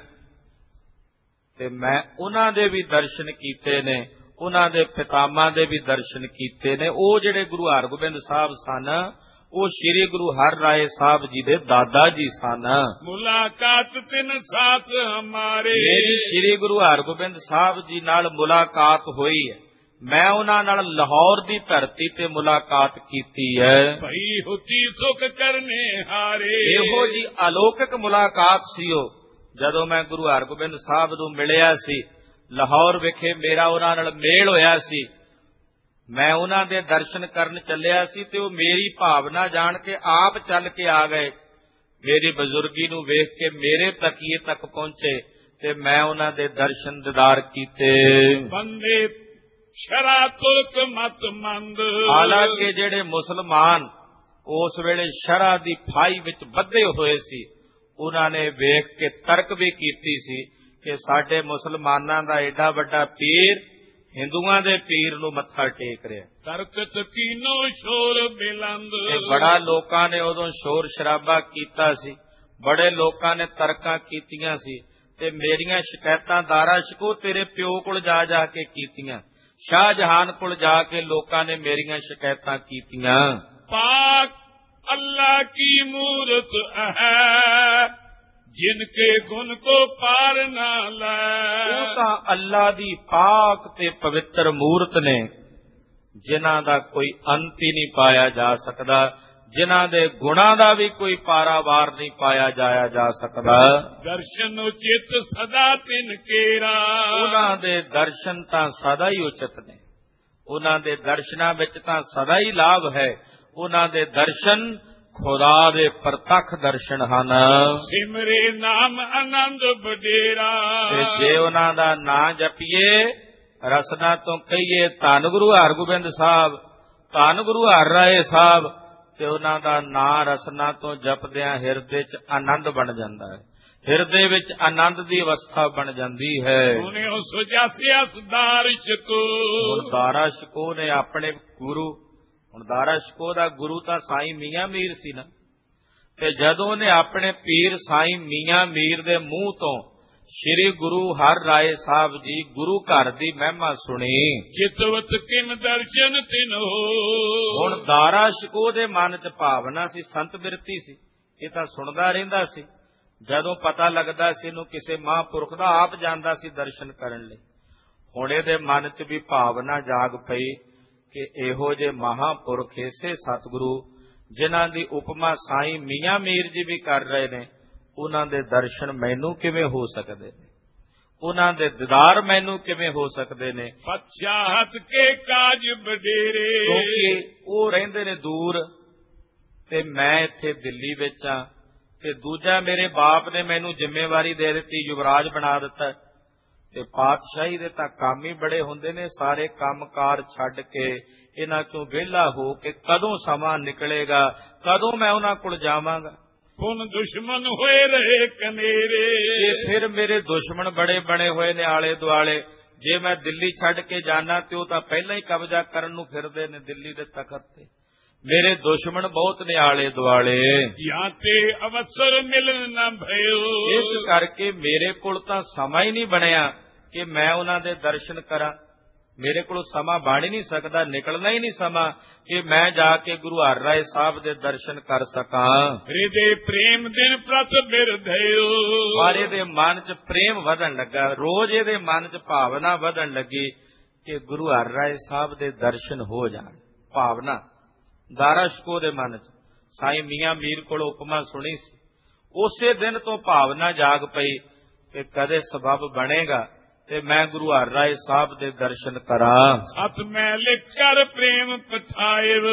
ਤੇ ਮੈਂ ਉਹਨਾਂ ਦੇ ਵੀ ਦਰਸ਼ਨ ਕੀਤੇ ਨੇ, ਉਹਨਾਂ ਦੇ ਪਿਤਾਮਾ ਦੇ ਵੀ ਦਰਸ਼ਨ ਕੀਤੇ ਨੇ। ਉਹ ਜਿਹੜੇ ਗੁਰੂ ਹਰਗੋਬਿੰਦ ਸਾਹਿਬ ਸਨ, ਉਹ ਸ਼੍ਰੀ ਗੁਰੂ ਹਰ ਰਾਏ ਸਾਹਿਬ ਜੀ ਦੇ ਦਾਦਾ ਜੀ ਸਨ। ਮੁਲਾਕਾਤ ਤਿਨ ਸਾਥ ਹਮਾਰੇ, ਮੇਰੀ ਸ਼੍ਰੀ ਗੁਰੂ ਹਰਗੋਬਿੰਦ ਸਾਹਿਬ ਜੀ ਨਾਲ ਮੁਲਾਕਾਤ ਹੋਈ ਹੈ। ਮੈਂ ਉਹਨਾਂ ਨਾਲ ਲਾਹੌਰ ਦੀ ਧਰਤੀ ਤੇ ਮੁਲਾਕਾਤ ਕੀਤੀ ਹੈ। ਭਈ ਹੁਤੀ ਸੁਖ ਕਰਨੇ ਹਾਰੇ, ਇਹੋ ਜੀ ਅਲੌਕਿਕ ਮੁਲਾਕਾਤ ਸੀ ਉਹ। ਜਦੋਂ ਮੈਂ ਗੁਰੂ ਹਰਗੋਬਿੰਦ ਸਾਹਿਬ ਨੂੰ ਮਿਲਿਆ ਸੀ ਲਾਹੌਰ ਵਿਖੇ, ਮੇਰਾ ਉਹਨਾਂ ਨਾਲ ਮੇਲ ਹੋਇਆ ਸੀ। ਮੈਂ ਉਹਨਾਂ ਦੇ ਦਰਸ਼ਨ ਕਰਨ ਚੱਲਿਆ ਸੀ ਤੇ ਉਹ ਮੇਰੀ ਭਾਵਨਾ ਜਾਣ ਕੇ ਆਪ ਚੱਲ ਕੇ ਆ ਗਏ। ਮੇਰੀ ਬਜ਼ੁਰਗੀ ਨੂੰ ਵੇਖ ਕੇ ਮੇਰੇ ਤਕੀਏ ਤੱਕ ਪਹੁੰਚੇ ਤੇ ਮੈਂ ਉਹਨਾਂ ਦੇ ਦਰਸ਼ਨ ਦੀਦਾਰ ਕੀਤੇ। ਬੰਦੇ ਸ਼ਰਾ ਤੁਰਕ ਮਤ ਮੰਦ, ਹਾਲਾਂਕਿ ਜਿਹੜੇ ਮੁਸਲਮਾਨ ਉਸ ਵੇਲੇ ਸ਼ਰਾ ਦੀ ਫਾਈ ਵਿੱਚ ਬੱਧੇ ਹੋਏ ਸੀ, ਉਹਨਾਂ ਨੇ ਵੇਖ ਕੇ ਤਰਕ ਵੀ ਕੀਤੀ ਸੀ ਕਿ ਸਾਡੇ ਮੁਸਲਮਾਨਾਂ ਦਾ ਏਡਾ ਵੱਡਾ ਪੀਰ ਹਿੰਦੂਆਂ ਦੇ ਪੀਰ ਨੂੰ ਮੱਥਾ ਟੇਕ ਰਿਹਾ। ਤਰਕਤ ਕੀਨੋ ਸ਼ੋਰ ਬਿਲੰਦ, ਬੜਾ ਲੋਕਾਂ ਨੇ ਉਦੋਂ ਸ਼ੋਰ ਸ਼ਰਾਬਾ ਕੀਤਾ ਸੀ, ਬੜੇ ਲੋਕਾਂ ਨੇ ਤਰਕਾਂ ਕੀਤੀਆਂ ਸੀ, ਤੇ ਮੇਰੀਆਂ ਸ਼ਿਕਾਇਤਾਂ ਦਾਰਾ ਸ਼ਿਕੋ ਤੇਰੇ ਪਿਓ ਕੋਲ ਜਾ ਜਾ ਕੇ ਕੀਤੀਆਂ, ਸ਼ਾਹਜਹਾਨ ਕੋਲ ਜਾ ਕੇ ਲੋਕਾਂ ਨੇ ਮੇਰੀਆਂ ਸ਼ਿਕਾਇਤਾਂ ਕੀਤੀਆਂ। ਪਾਕ ਅੱਲਾ ਕੀ ਮੂਰਤ ਹੈ, ਜਿਨ ਕੇ ਗੁਣ ਕੋ ਪਾਰ ਨਾ ਲੈ। ਉਹ ਤਾਂ ਅੱਲਾ ਦੀ ਪਾਕ ਤੇ ਪਵਿੱਤਰ ਮੂਰਤ ਨੇ, ਜਿਨ੍ਹਾਂ ਦਾ ਕੋਈ ਅੰਤ ਹੀ ਨਹੀਂ ਪਾਇਆ ਜਾ ਸਕਦਾ, ਜਿਨ੍ਹਾਂ ਦੇ ਗੁਣਾਂ ਦਾ ਵੀ ਕੋਈ ਪਾਰਾਵਾਰ ਨਹੀਂ ਪਾਇਆ ਜਾਇਆ ਜਾ ਸਕਦਾ। ਦਰਸ਼ਨ ਉਚਿਤ ਸਦਾ ਤਿਨ ਕੇਰਾ, ਉਹਨਾਂ ਦੇ ਦਰਸ਼ਨ ਤਾਂ ਸਦਾ ਹੀ ਉਚਿਤ ਨੇ, ਉਹਨਾਂ ਦੇ ਦਰਸ਼ਨਾਂ ਵਿੱਚ ਤਾਂ ਸਦਾ ਹੀ ਲਾਭ ਹੈ। ਉਹਨਾਂ ਦੇ ਦਰਸ਼ਨ ਖੁਦਾ ਦੇ ਪ੍ਰਤੱਖ ਦਰਸ਼ਨ ਹਨ। ਸਿਮਰੇ ਨਾਮ ਆਨੰਦ ਬਡੇਰਾ, ਤੇ ਜੇ ਉਹਨਾਂ ਦਾ ਨਾਂ ਜਪੀਏ, ਰਸਨਾ ਤੋਂ ਕਹੀਏ ਧੰਨ ਗੁਰੂ ਹਰਗੋਬਿੰਦ ਸਾਹਿਬ, ਧੰਨ ਗੁਰੂ ਹਰ ਰਾਏ ਸਾਹਿਬ, ਤੇ ਉਹਨਾਂ ਦਾ ਨਾਂ ਰਸਨਾ ਤੋਂ ਜਪਦਿਆਂ ਹਿਰਦੇ 'ਚ ਆਨੰਦ ਬਣ ਜਾਂਦਾ ਹੈ, ਹਿਰਦੇ ਵਿੱਚ ਆਨੰਦ ਦੀ ਅਵਸਥਾ ਬਣ ਜਾਂਦੀ ਹੈ। ਉਹਨੇ ਉਹ ਸੁਜਾਸਿਆ ਸੁਦਾਰ ਸ਼ਕੋ, ਹੁਣ ਦਾਰਾ ਸ਼ਿਕੋ ਨੇ ਆਪਣੇ ਗੁਰੂ, ਹੁਣ ਦਾਰਾ ਸ਼ਿਕੋ ਦਾ ਗੁਰੂ ਤਾਂ ਸਾਈਂ ਮੀਆਂ ਮੀਰ ਸੀ ਨਾ, ਤੇ ਜਦੋਂ ਉਹਨੇ ਆਪਣੇ ਪੀਰ ਸਾਈਂ ਮੀਆਂ ਮੀਰ ਦੇ ਮੂੰਹ ਤੋਂ ਸ਼੍ਰੀ ਗੁਰੂ ਹਰ ਰਾਏ ਸਾਹਿਬ ਜੀ ਗੁਰੂ ਘਰ ਦੀ ਮਹਿਮਾ ਸੁਣੀ, ਚਿਤਵਤ ਕਿਨ ਦਰਸ਼ਨ ਤਿਨ ਹੋ। ਹੁਣ ਦਾਰਾ ਸ਼ਿਕੋ ਦੇ ਮਨ 'ਚ ਭਾਵਨਾ ਸੀ, ਸੰਤ ਬਿਰਤੀ ਸੀ, ਇਹ ਤਾਂ ਸੁਣਦਾ ਰਹਿੰਦਾ ਸੀ। ਜਦੋਂ ਪਤਾ ਲੱਗਦਾ ਸੀ ਇਹਨੂੰ ਕਿਸੇ ਮਹਾਂਪੁਰਖ ਦਾ, ਆਪ ਜਾਂਦਾ ਸੀ ਦਰਸ਼ਨ ਕਰਨ ਲਈ। ਹੁਣ ਇਹਦੇ ਮਨ 'ਚ ਵੀ ਭਾਵਨਾ ਜਾਗ ਪਈ ਕਿ ਇਹੋ ਜਿਹੇ ਮਹਾਂਪੁਰਖ, ਇਸੇ ਸਤਿਗੁਰੂ ਜਿਨ੍ਹਾਂ ਦੀ ਉਪਮਾ ਸਾਈਂ ਮੀਆਂ ਮੀਰ ਜੀ ਵੀ ਕਰ ਰਹੇ ਨੇ, ਉਹਨਾਂ ਦੇ ਦਰਸ਼ਨ ਮੈਨੂੰ ਕਿਵੇਂ ਹੋ ਸਕਦੇ ਨੇ, ਉਹਨਾਂ ਦੇ ਦੀਦਾਰ ਮੈਨੂੰ ਕਿਵੇਂ ਹੋ ਸਕਦੇ ਨੇ। ਪਛਾਹਤ ਕੇ ਕਾਜ ਬਡੇਰੇ, ਕਿਉਂਕਿ ਉਹ ਰਹਿੰਦੇ ਨੇ ਦੂਰ ਤੇ ਮੈਂ ਇੱਥੇ ਦਿੱਲੀ ਵਿੱਚ ਆ, ਤੇ ਦੂਜਾ ਮੇਰੇ ਬਾਪ ਨੇ ਮੈਨੂੰ ਜ਼ਿੰਮੇਵਾਰੀ ਦੇ ਦਿੱਤੀ, ਯੁਵਰਾਜ ਬਣਾ ਦਿੱਤਾ। ਤੇ ਪਾਤਸ਼ਾਹੀ ਦੇ ਤਾਂ ਕੰਮ ਹੀ ਬੜੇ ਹੁੰਦੇ ਨੇ, ਸਾਰੇ ਕੰਮਕਾਰ ਛੱਡ ਕੇ ਇਹਨਾਂ ਚੋਂ ਵਿਹਲਾ ਹੋ ਕੇ ਕਦੋਂ ਸਮਾਂ ਨਿਕਲੇਗਾ, ਕਦੋਂ ਮੈਂ ਉਹਨਾਂ ਕੋਲ ਜਾਵਾਂਗਾ। ਹੁਣ ਦੁਸ਼ਮਣ ਹੋਏ ਰਹੇ ਕਨੇਰੇ, ਤੇ ਫਿਰ ਮੇਰੇ ਦੁਸ਼ਮਣ ਬੜੇ ਬਣੇ ਹੋਏ ਨੇ ਆਲੇ ਦੁਆਲੇ। ਜੇ ਮੈਂ ਦਿੱਲੀ ਛੱਡ ਕੇ ਜਾਣਾ ਤੇ ਉਹ ਤਾਂ ਪਹਿਲਾਂ ਹੀ ਕਬਜ਼ਾ ਕਰਨ ਨੂੰ ਫਿਰਦੇ ਨੇ ਦਿੱਲੀ ਦੇ ਤਖਤ ਤੇ। ਮੇਰੇ ਦੁਸ਼ਮਣ ਬਹੁਤ ਨੇ ਆਲੇ ਦੁਆਲੇ, ਜਾਂ ਤੇ ਅਵਸਰ ਮਿਲਣ ਨਾ ਭਇਓ। ਇਸ ਕਰਕੇ ਮੇਰੇ ਕੋਲ ਤਾਂ ਸਮਾਂ ਹੀ ਨਹੀਂ ਬਣਿਆ ਕਿ ਮੈਂ ਉਹਨਾਂ ਦੇ ਦਰਸ਼ਨ ਕਰਾਂ। ਮੇਰੇ ਕੋਲ ਸਮਾਂ ਬਣ ਹੀ ਨਹੀਂ ਸਕਦਾ, ਨਿਕਲਣਾ ਹੀ ਨਹੀਂ ਸਮਾਂ ਕਿ ਮੈਂ ਜਾ ਕੇ ਗੁਰੂ ਹਰਿਰਾਏ ਸਾਹਿਬ ਦੇ ਦਰਸ਼ਨ ਕਰ ਸਕਾਂ। ਹਿਰਦੇ ਪ੍ਰੇਮ ਦਿਨ ਪ੍ਰਤ ਬਿਰਧਿਓ। ਪਰ ਇਹਦੇ ਮਨ 'ਚ ਪ੍ਰੇਮ ਵਧਣ ਲੱਗਾ, ਰੋਜ਼ ਇਹਦੇ ਮਨ 'ਚ ਭਾਵਨਾ ਵਧਣ ਲੱਗੀ ਕਿ ਗੁਰੂ ਹਰਿਰਾਏ ਸਾਹਿਬ ਦੇ ਦਰਸ਼ਨ ਹੋ ਜਾਣ। ਭਾਵਨਾ ਦਾਰਾ ਸ਼ਿਕੋਹ ਦੇ ਮਨ 'ਚ। ਸਾਈਂ ਮੀਆਂ ਮੀਰ ਕੋਲ ਉਪਮਾ ਸੁਣੀ ਸੀ, ਉਸੇ ਦਿਨ ਤੋਂ ਭਾਵਨਾ ਜਾਗ ਪਈ ਕਿ ਕਦੇ ਸਬਬ ਬਣੇਗਾ ਤੇ ਮੈਂ ਗੁਰੂ ਹਰਿਰਾਏ ਸਾਹਿਬ ਦੇ ਦਰਸ਼ਨ ਕਰਾਂ। ਸਤ ਮੈਂ ਲਿਖ ਕਰ ਪ੍ਰੇਮ ਪਠਾਇਵ।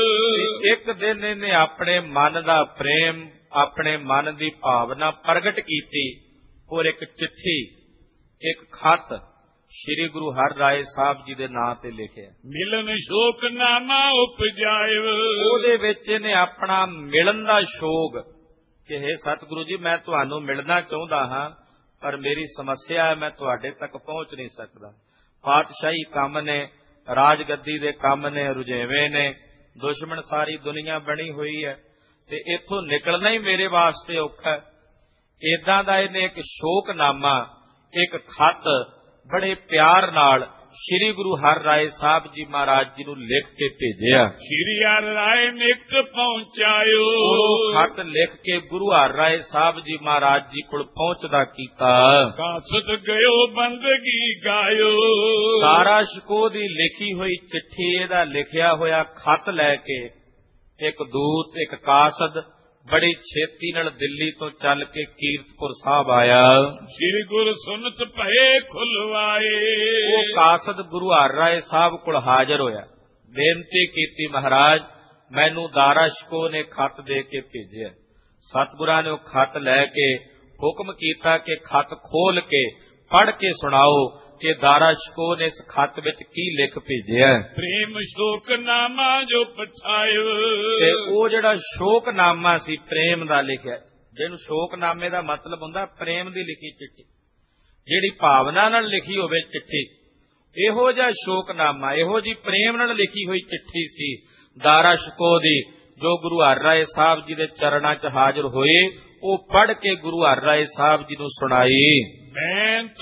ਇੱਕ ਦਿਨ ਇਹਨੇ ਆਪਣੇ ਮਨ ਦਾ ਪ੍ਰੇਮ, ਆਪਣੇ ਮਨ ਦੀ ਭਾਵਨਾ ਪ੍ਰਗਟ ਕੀਤੀ ਔਰ ਇੱਕ ਚਿੱਠੀ, ਇੱਕ ਖੱਤ ਸ੍ਰੀ ਗੁਰੂ ਹਰਿਰਾਏ ਸਾਹਿਬ ਜੀ ਦੇ ਨਾਂ ਤੇ ਲਿਖਿਆ। ਮਿਲਨ ਸ਼ੋਕਨਾਮਾ ਉਪਜਾਇਵ। ਉਹਦੇ ਵਿੱਚ ਇਹਨੇ ਆਪਣਾ ਮਿਲਣ ਦਾ ਸ਼ੋਕ ਕਿ ਹੇ ਸਤਿਗੁਰੂ ਜੀ, ਮੈਂ ਤੁਹਾਨੂੰ ਮਿਲਣਾ ਚਾਹੁੰਦਾ ਹਾਂ, ਪਰ ਮੇਰੀ ਸਮੱਸਿਆ ਹੈ, ਮੈਂ ਤੁਹਾਡੇ ਤੱਕ ਪਹੁੰਚ ਨਹੀਂ ਸਕਦਾ। ਪਾਤਸ਼ਾਹੀ ਕੰਮ ਨੇ, ਰਾਜਗੱਦੀ ਦੇ ਕੰਮ ਨੇ, ਰੁਝੇਵੇਂ ਨੇ, ਦੁਸ਼ਮਣ ਸਾਰੀ ਦੁਨੀਆ ਬਣੀ ਹੋਈ ਹੈ ਤੇ ਇੱਥੋਂ ਨਿਕਲਣਾ ਹੀ ਮੇਰੇ ਵਾਸਤੇ ਔਖਾ ਹੈ। ਏਦਾਂ ਦਾ ਇਹਨੇ ਇੱਕ ਸ਼ੋਕਨਾਮਾ, ਇੱਕ ਖੱਤ ਬੜੇ ਪਿਆਰ ਨਾਲ ਸ੍ਰੀ ਗੁਰੂ ਹਰਿਰਾਏ ਸਾਹਿਬ ਜੀ ਮਹਾਰਾਜ ਜੀ ਨੂੰ ਲਿਖ ਕੇ ਭੇਜਿਆ। ਸ੍ਰੀ ਹਰਿਰਾਏ ਨਿਕਟ ਪਹੁੰਚਾਇਓ। ਉਹ ਖੱਤ ਲਿਖ ਕੇ ਗੁਰੂ ਹਰਿਰਾਏ ਸਾਹਿਬ ਜੀ ਮਹਾਰਾਜ ਜੀ ਕੋਲ ਪਹੁੰਚਦਾ ਕੀਤਾ। ਕਾਸਤ ਗਇਓ ਬੰਦਗੀ ਗਾਇਓ। ਦਾਰਾ ਸ਼ਿਕੋਹ ਦੀ ਲਿਖੀ ਹੋਈ ਚਿੱਠੀ, ਇਹਦਾ ਲਿਖਿਆ ਹੋਇਆ ਖੱਤ ਲੈ ਕੇ ਇੱਕ ਦੂਤ, ਇੱਕ ਕਾਸਦ ਬੜੀ ਛੇਤੀ ਨਾਲ ਦਿੱਲੀ ਤੋਂ ਚੱਲ ਕੇ ਕੀਰਤਪੁਰ ਸਾਹਿਬ ਆਇਆ। ਸ੍ਰੀ ਗੁਰੂ ਸੁਨਤ ਭਏ ਖੁਲਵਾਏ। ਉਹ ਕਾਸਦ ਗੁਰੂ ਹਰਿਰਾਏ ਸਾਹਿਬ ਕੋਲ ਹਾਜ਼ਰ ਹੋਇਆ, ਬੇਨਤੀ ਕੀਤੀ, ਮਹਾਰਾਜ ਮੈਨੂੰ ਦਾਰਾ ਸ਼ਿਕੋਹ ਨੇ ਖੱਤ ਦੇ ਕੇ ਭੇਜਿਆ। ਸਤਿਗੁਰਾਂ ਨੇ ਉਹ ਖੱਤ ਲੈ ਕੇ ਹੁਕਮ ਕੀਤਾ ਕਿ ਖੱਤ ਖੋਲ ਕੇ ਪੜ੍ਹ ਕੇ ਸੁਣਾਓ ਕਿ ਦਾਰਾ ਸ਼ਿਕੋਹ ਨੇ ਇਸ ਖੱਤ ਵਿੱਚ ਕੀ ਲਿਖ ਭੇਜਿਆ। ਪ੍ਰੇਮ ਸ਼ੋਕਨਾਮਾ ਜੋ ਪਠਾਇਓ। ਤੇ ਉਹ ਜਿਹੜਾ ਸ਼ੋਕਨਾਮਾ ਸੀ ਪ੍ਰੇਮ ਦਾ ਲਿਖਿਆ, ਜਿਹਨੂੰ ਸ਼ੋਕਨਾਮੇ ਦਾ ਮਤਲਬ ਹੁੰਦਾ ਪ੍ਰੇਮ ਦੀ ਲਿਖੀ ਚਿੱਠੀ, ਜਿਹੜੀ ਭਾਵਨਾ ਨਾਲ ਲਿਖੀ ਹੋਵੇ ਚਿੱਠੀ, ਇਹੋ ਜਿਹਾ ਸ਼ੋਕਨਾਮਾ, ਇਹੋ ਜੀ ਪ੍ਰੇਮ ਨਾਲ ਲਿਖੀ ਹੋਈ ਚਿੱਠੀ ਸੀ ਦਾਰਾ ਸ਼ਿਕੋਹ ਦੀ, ਜੋ ਗੁਰੂ ਹਰਿਰਾਏ ਸਾਹਿਬ ਜੀ ਦੇ ਚਰਨਾਂ 'ਚ ਹਾਜ਼ਰ ਹੋਏ। ਉਹ ਪੜ੍ਹ ਕੇ ਗੁਰੂ ਹਰਿਰਾਏ ਸਾਹਿਬ ਜੀ ਨੂੰ ਸੁਣਾਈ। ਬੈਂਤ